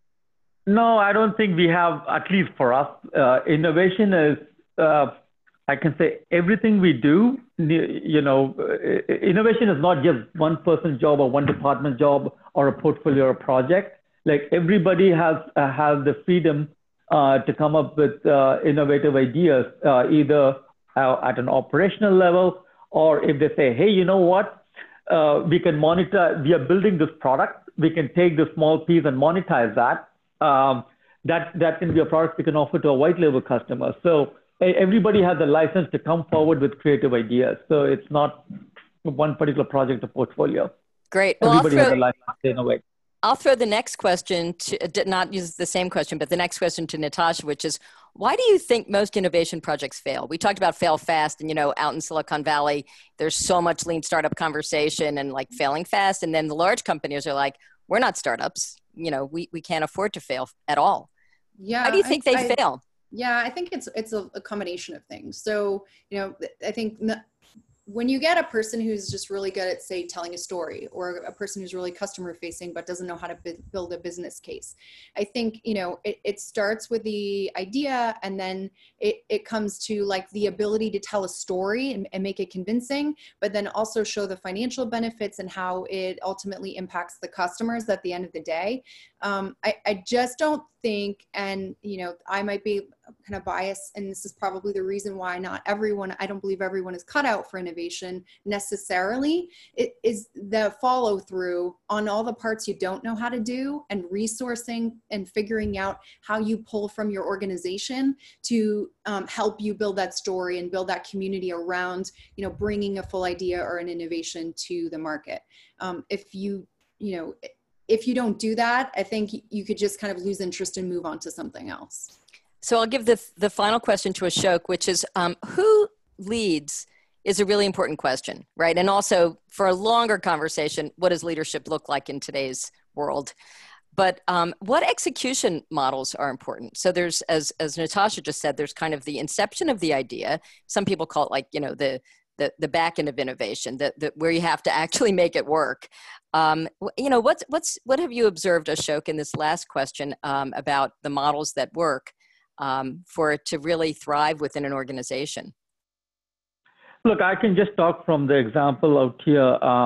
No, I don't think we have, at least for us, uh, innovation is, uh, I can say everything we do, you know, innovation is not just one person's job or one department's job or a portfolio or a project. Like everybody has, uh, has the freedom uh, to come up with uh, innovative ideas, uh, either uh, at an operational level, or if they say, hey, you know what, uh, we can monitor, we are building this product, we can take the small piece and monetize that. Um, that, that can be a product we can offer to a white label customer. So everybody has a license to come forward with creative ideas. So it's not one particular project or portfolio. Great. Well, everybody throw, has a license to innovate. I'll throw the next question to, not use the same question, but the next question to Natasha, which is, why do you think most innovation projects fail? We talked about fail fast, and you know, out in Silicon Valley, there's so much lean startup conversation and like failing fast. And then the large companies are like, we're not startups. You know, we, we can't afford to fail at all. Yeah. Why do you think I, they I, fail? Yeah, I think it's it's a, a combination of things. So, you know, I think when you get a person who's just really good at, say, telling a story, or a person who's really customer facing but doesn't know how to b- build a business case, I think, you know, it, it starts with the idea, and then it, it comes to like the ability to tell a story and, and make it convincing, but then also show the financial benefits and how it ultimately impacts the customers at the end of the day. Um, I, I just don't think, and, you know, I might be kind of biased, and this is probably the reason why not everyone, I don't believe everyone is cut out for innovation necessarily, it is the follow through on all the parts you don't know how to do, and resourcing and figuring out how you pull from your organization to um, help you build that story and build that community around, you know, bringing a full idea or an innovation to the market. Um, if you, you know, if you don't do that, I think you could just kind of lose interest and move on to something else. So I'll give the, the final question to Ashok, which is um, who leads is a really important question, right? And also for a longer conversation, what does leadership look like in today's world? But um, what execution models are important? So there's, as, as Natasha just said, there's kind of the inception of the idea. Some people call it like, you know, the, the, the back end of innovation, that where you have to actually make it work. Um, you know, what's, what's, what have you observed, Ashok, in this last question um, about the models that work um, for it to really thrive within an organization? Look, I can just talk from the example out here. Um,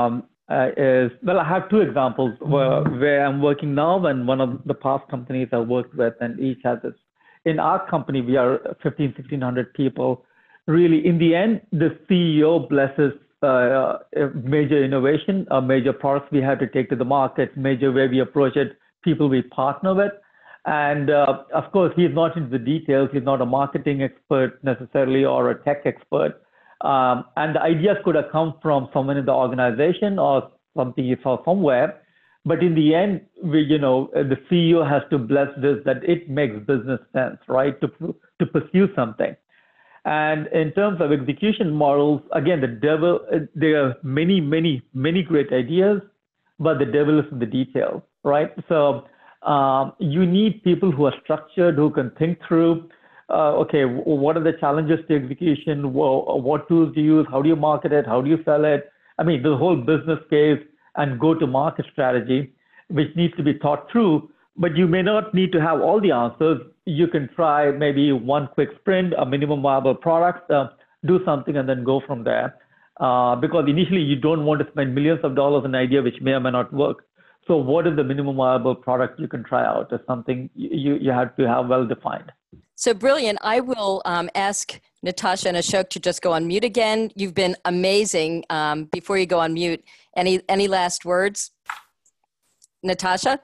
uh, is, well, I have two examples where, where I'm working now and one of the past companies I worked with, and each has this. In our company, we are fifteen, sixteen hundred people. Really, in the end, the C E O blesses uh, major innovation, uh, major products we have to take to the market, major way we approach it, people we partner with. And uh, of course, he's not into the details. He's not a marketing expert necessarily or a tech expert. Um, and the ideas could have come from someone in the organization or something he saw somewhere. But in the end, we, you know, the C E O has to bless this, that it makes business sense, right, to, to pursue something. And in terms of execution models, again, the devil, there are many, many, many great ideas, but the devil is in the details, right? So um, you need people who are structured, who can think through, uh, okay, what are the challenges to execution? Well, what tools do you use? How do you market it? How do you sell it? I mean, the whole business case and go-to-market strategy, which needs to be thought through, but you may not need to have all the answers. You can try maybe one quick sprint, a minimum viable product, uh, do something and then go from there. Uh, because initially you don't want to spend millions of dollars on an idea which may or may not work. So what is the minimum viable product you can try out is something you, you have to have well defined. So brilliant. I will um, ask Natasha and Ashok to just go on mute again. You've been amazing. Um, before you go on mute, any, any last words? Natasha?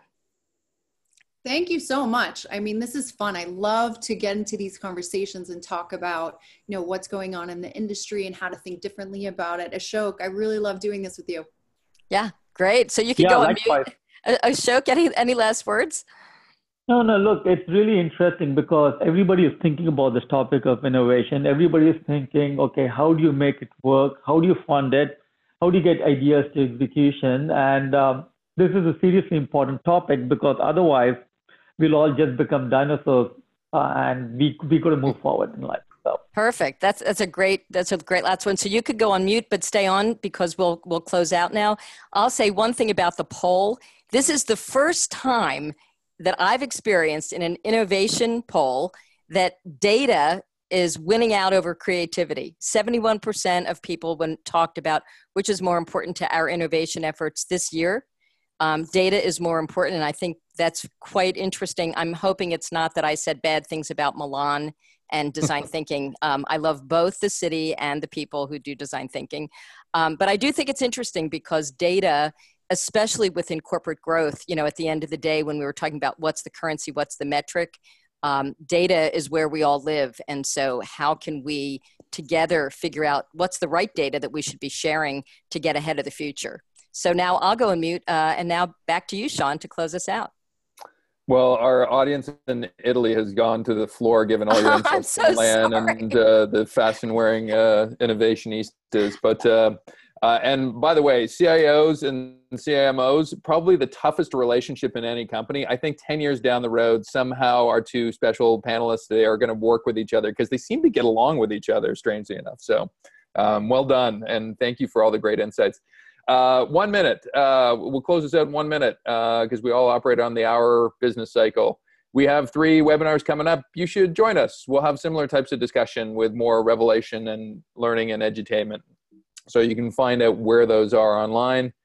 Thank you so much. I mean, this is fun. I love to get into these conversations and talk about, you know, what's going on in the industry and how to think differently about it. Ashok, I really love doing this with you. Yeah, great. So you can yeah, go on likewise. mute. Ashok, any, any last words? No, no, look, it's really interesting because everybody is thinking about this topic of innovation. Everybody is thinking, okay, how do you make it work? How do you fund it? How do you get ideas to execution? And um, this is a seriously important topic because otherwise we'll all just become dinosaurs uh, and we, we could move forward in life. So. Perfect. That's, that's a great, that's a great last one. So you could go on mute, but stay on because we'll, we'll close out now. I'll say one thing about the poll. This is the first time that I've experienced in an innovation poll that data is winning out over creativity. seventy-one percent of people when talked about which is more important to our innovation efforts this year, um, data is more important. And I think that's quite interesting. I'm hoping it's not that I said bad things about Milan and design thinking. Um, I love both the city and the people who do design thinking. Um, but I do think it's interesting because data, especially within corporate growth, you know, at the end of the day, when we were talking about what's the currency, what's the metric, um, data is where we all live. And so how can we together figure out what's the right data that we should be sharing to get ahead of the future? So now I'll go on mute. Uh, and now back to you, Sean, to close us out. Well, our audience in Italy has gone to the floor, given all your I'm insults so to Milan sorry. and uh, the fashion-wearing uh, innovationistas. But uh, uh, and by the way, C I Os and C I M Os, probably the toughest relationship in any company. I think ten years down the road, somehow our two special panelists, they are going to work with each other because they seem to get along with each other, strangely enough. So um, well done, and thank you for all the great insights. Uh, one minute. Uh, we'll close this out in one minute because uh, we all operate on the hour business cycle. We have three webinars coming up. You should join us. We'll have similar types of discussion with more revelation and learning and edutainment. So you can find out where those are online.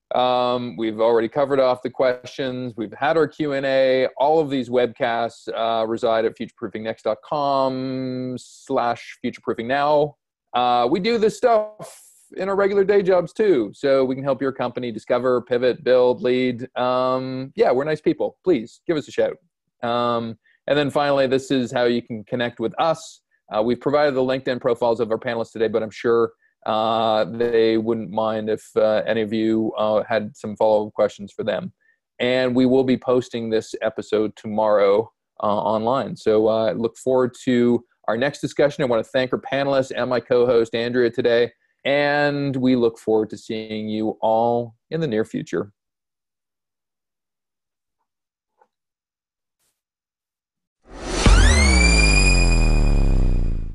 Um, we've already covered off the questions. We've had our Q and A. All of these webcasts uh, reside at futureproofingnext.com slash futureproofingnow. Uh, we do this stuff in our regular day jobs too. So we can help your company discover, pivot, build, lead. Um, yeah, we're nice people. Please give us a shout. Um, and then finally, this is how you can connect with us. Uh, we've provided the LinkedIn profiles of our panelists today, but I'm sure uh, they wouldn't mind if uh, any of you uh, had some follow-up questions for them. And we will be posting this episode tomorrow uh, online. So I uh, look forward to our next discussion. I want to thank our panelists and my co-host, Andrea, today. And we look forward to seeing you all in the near future.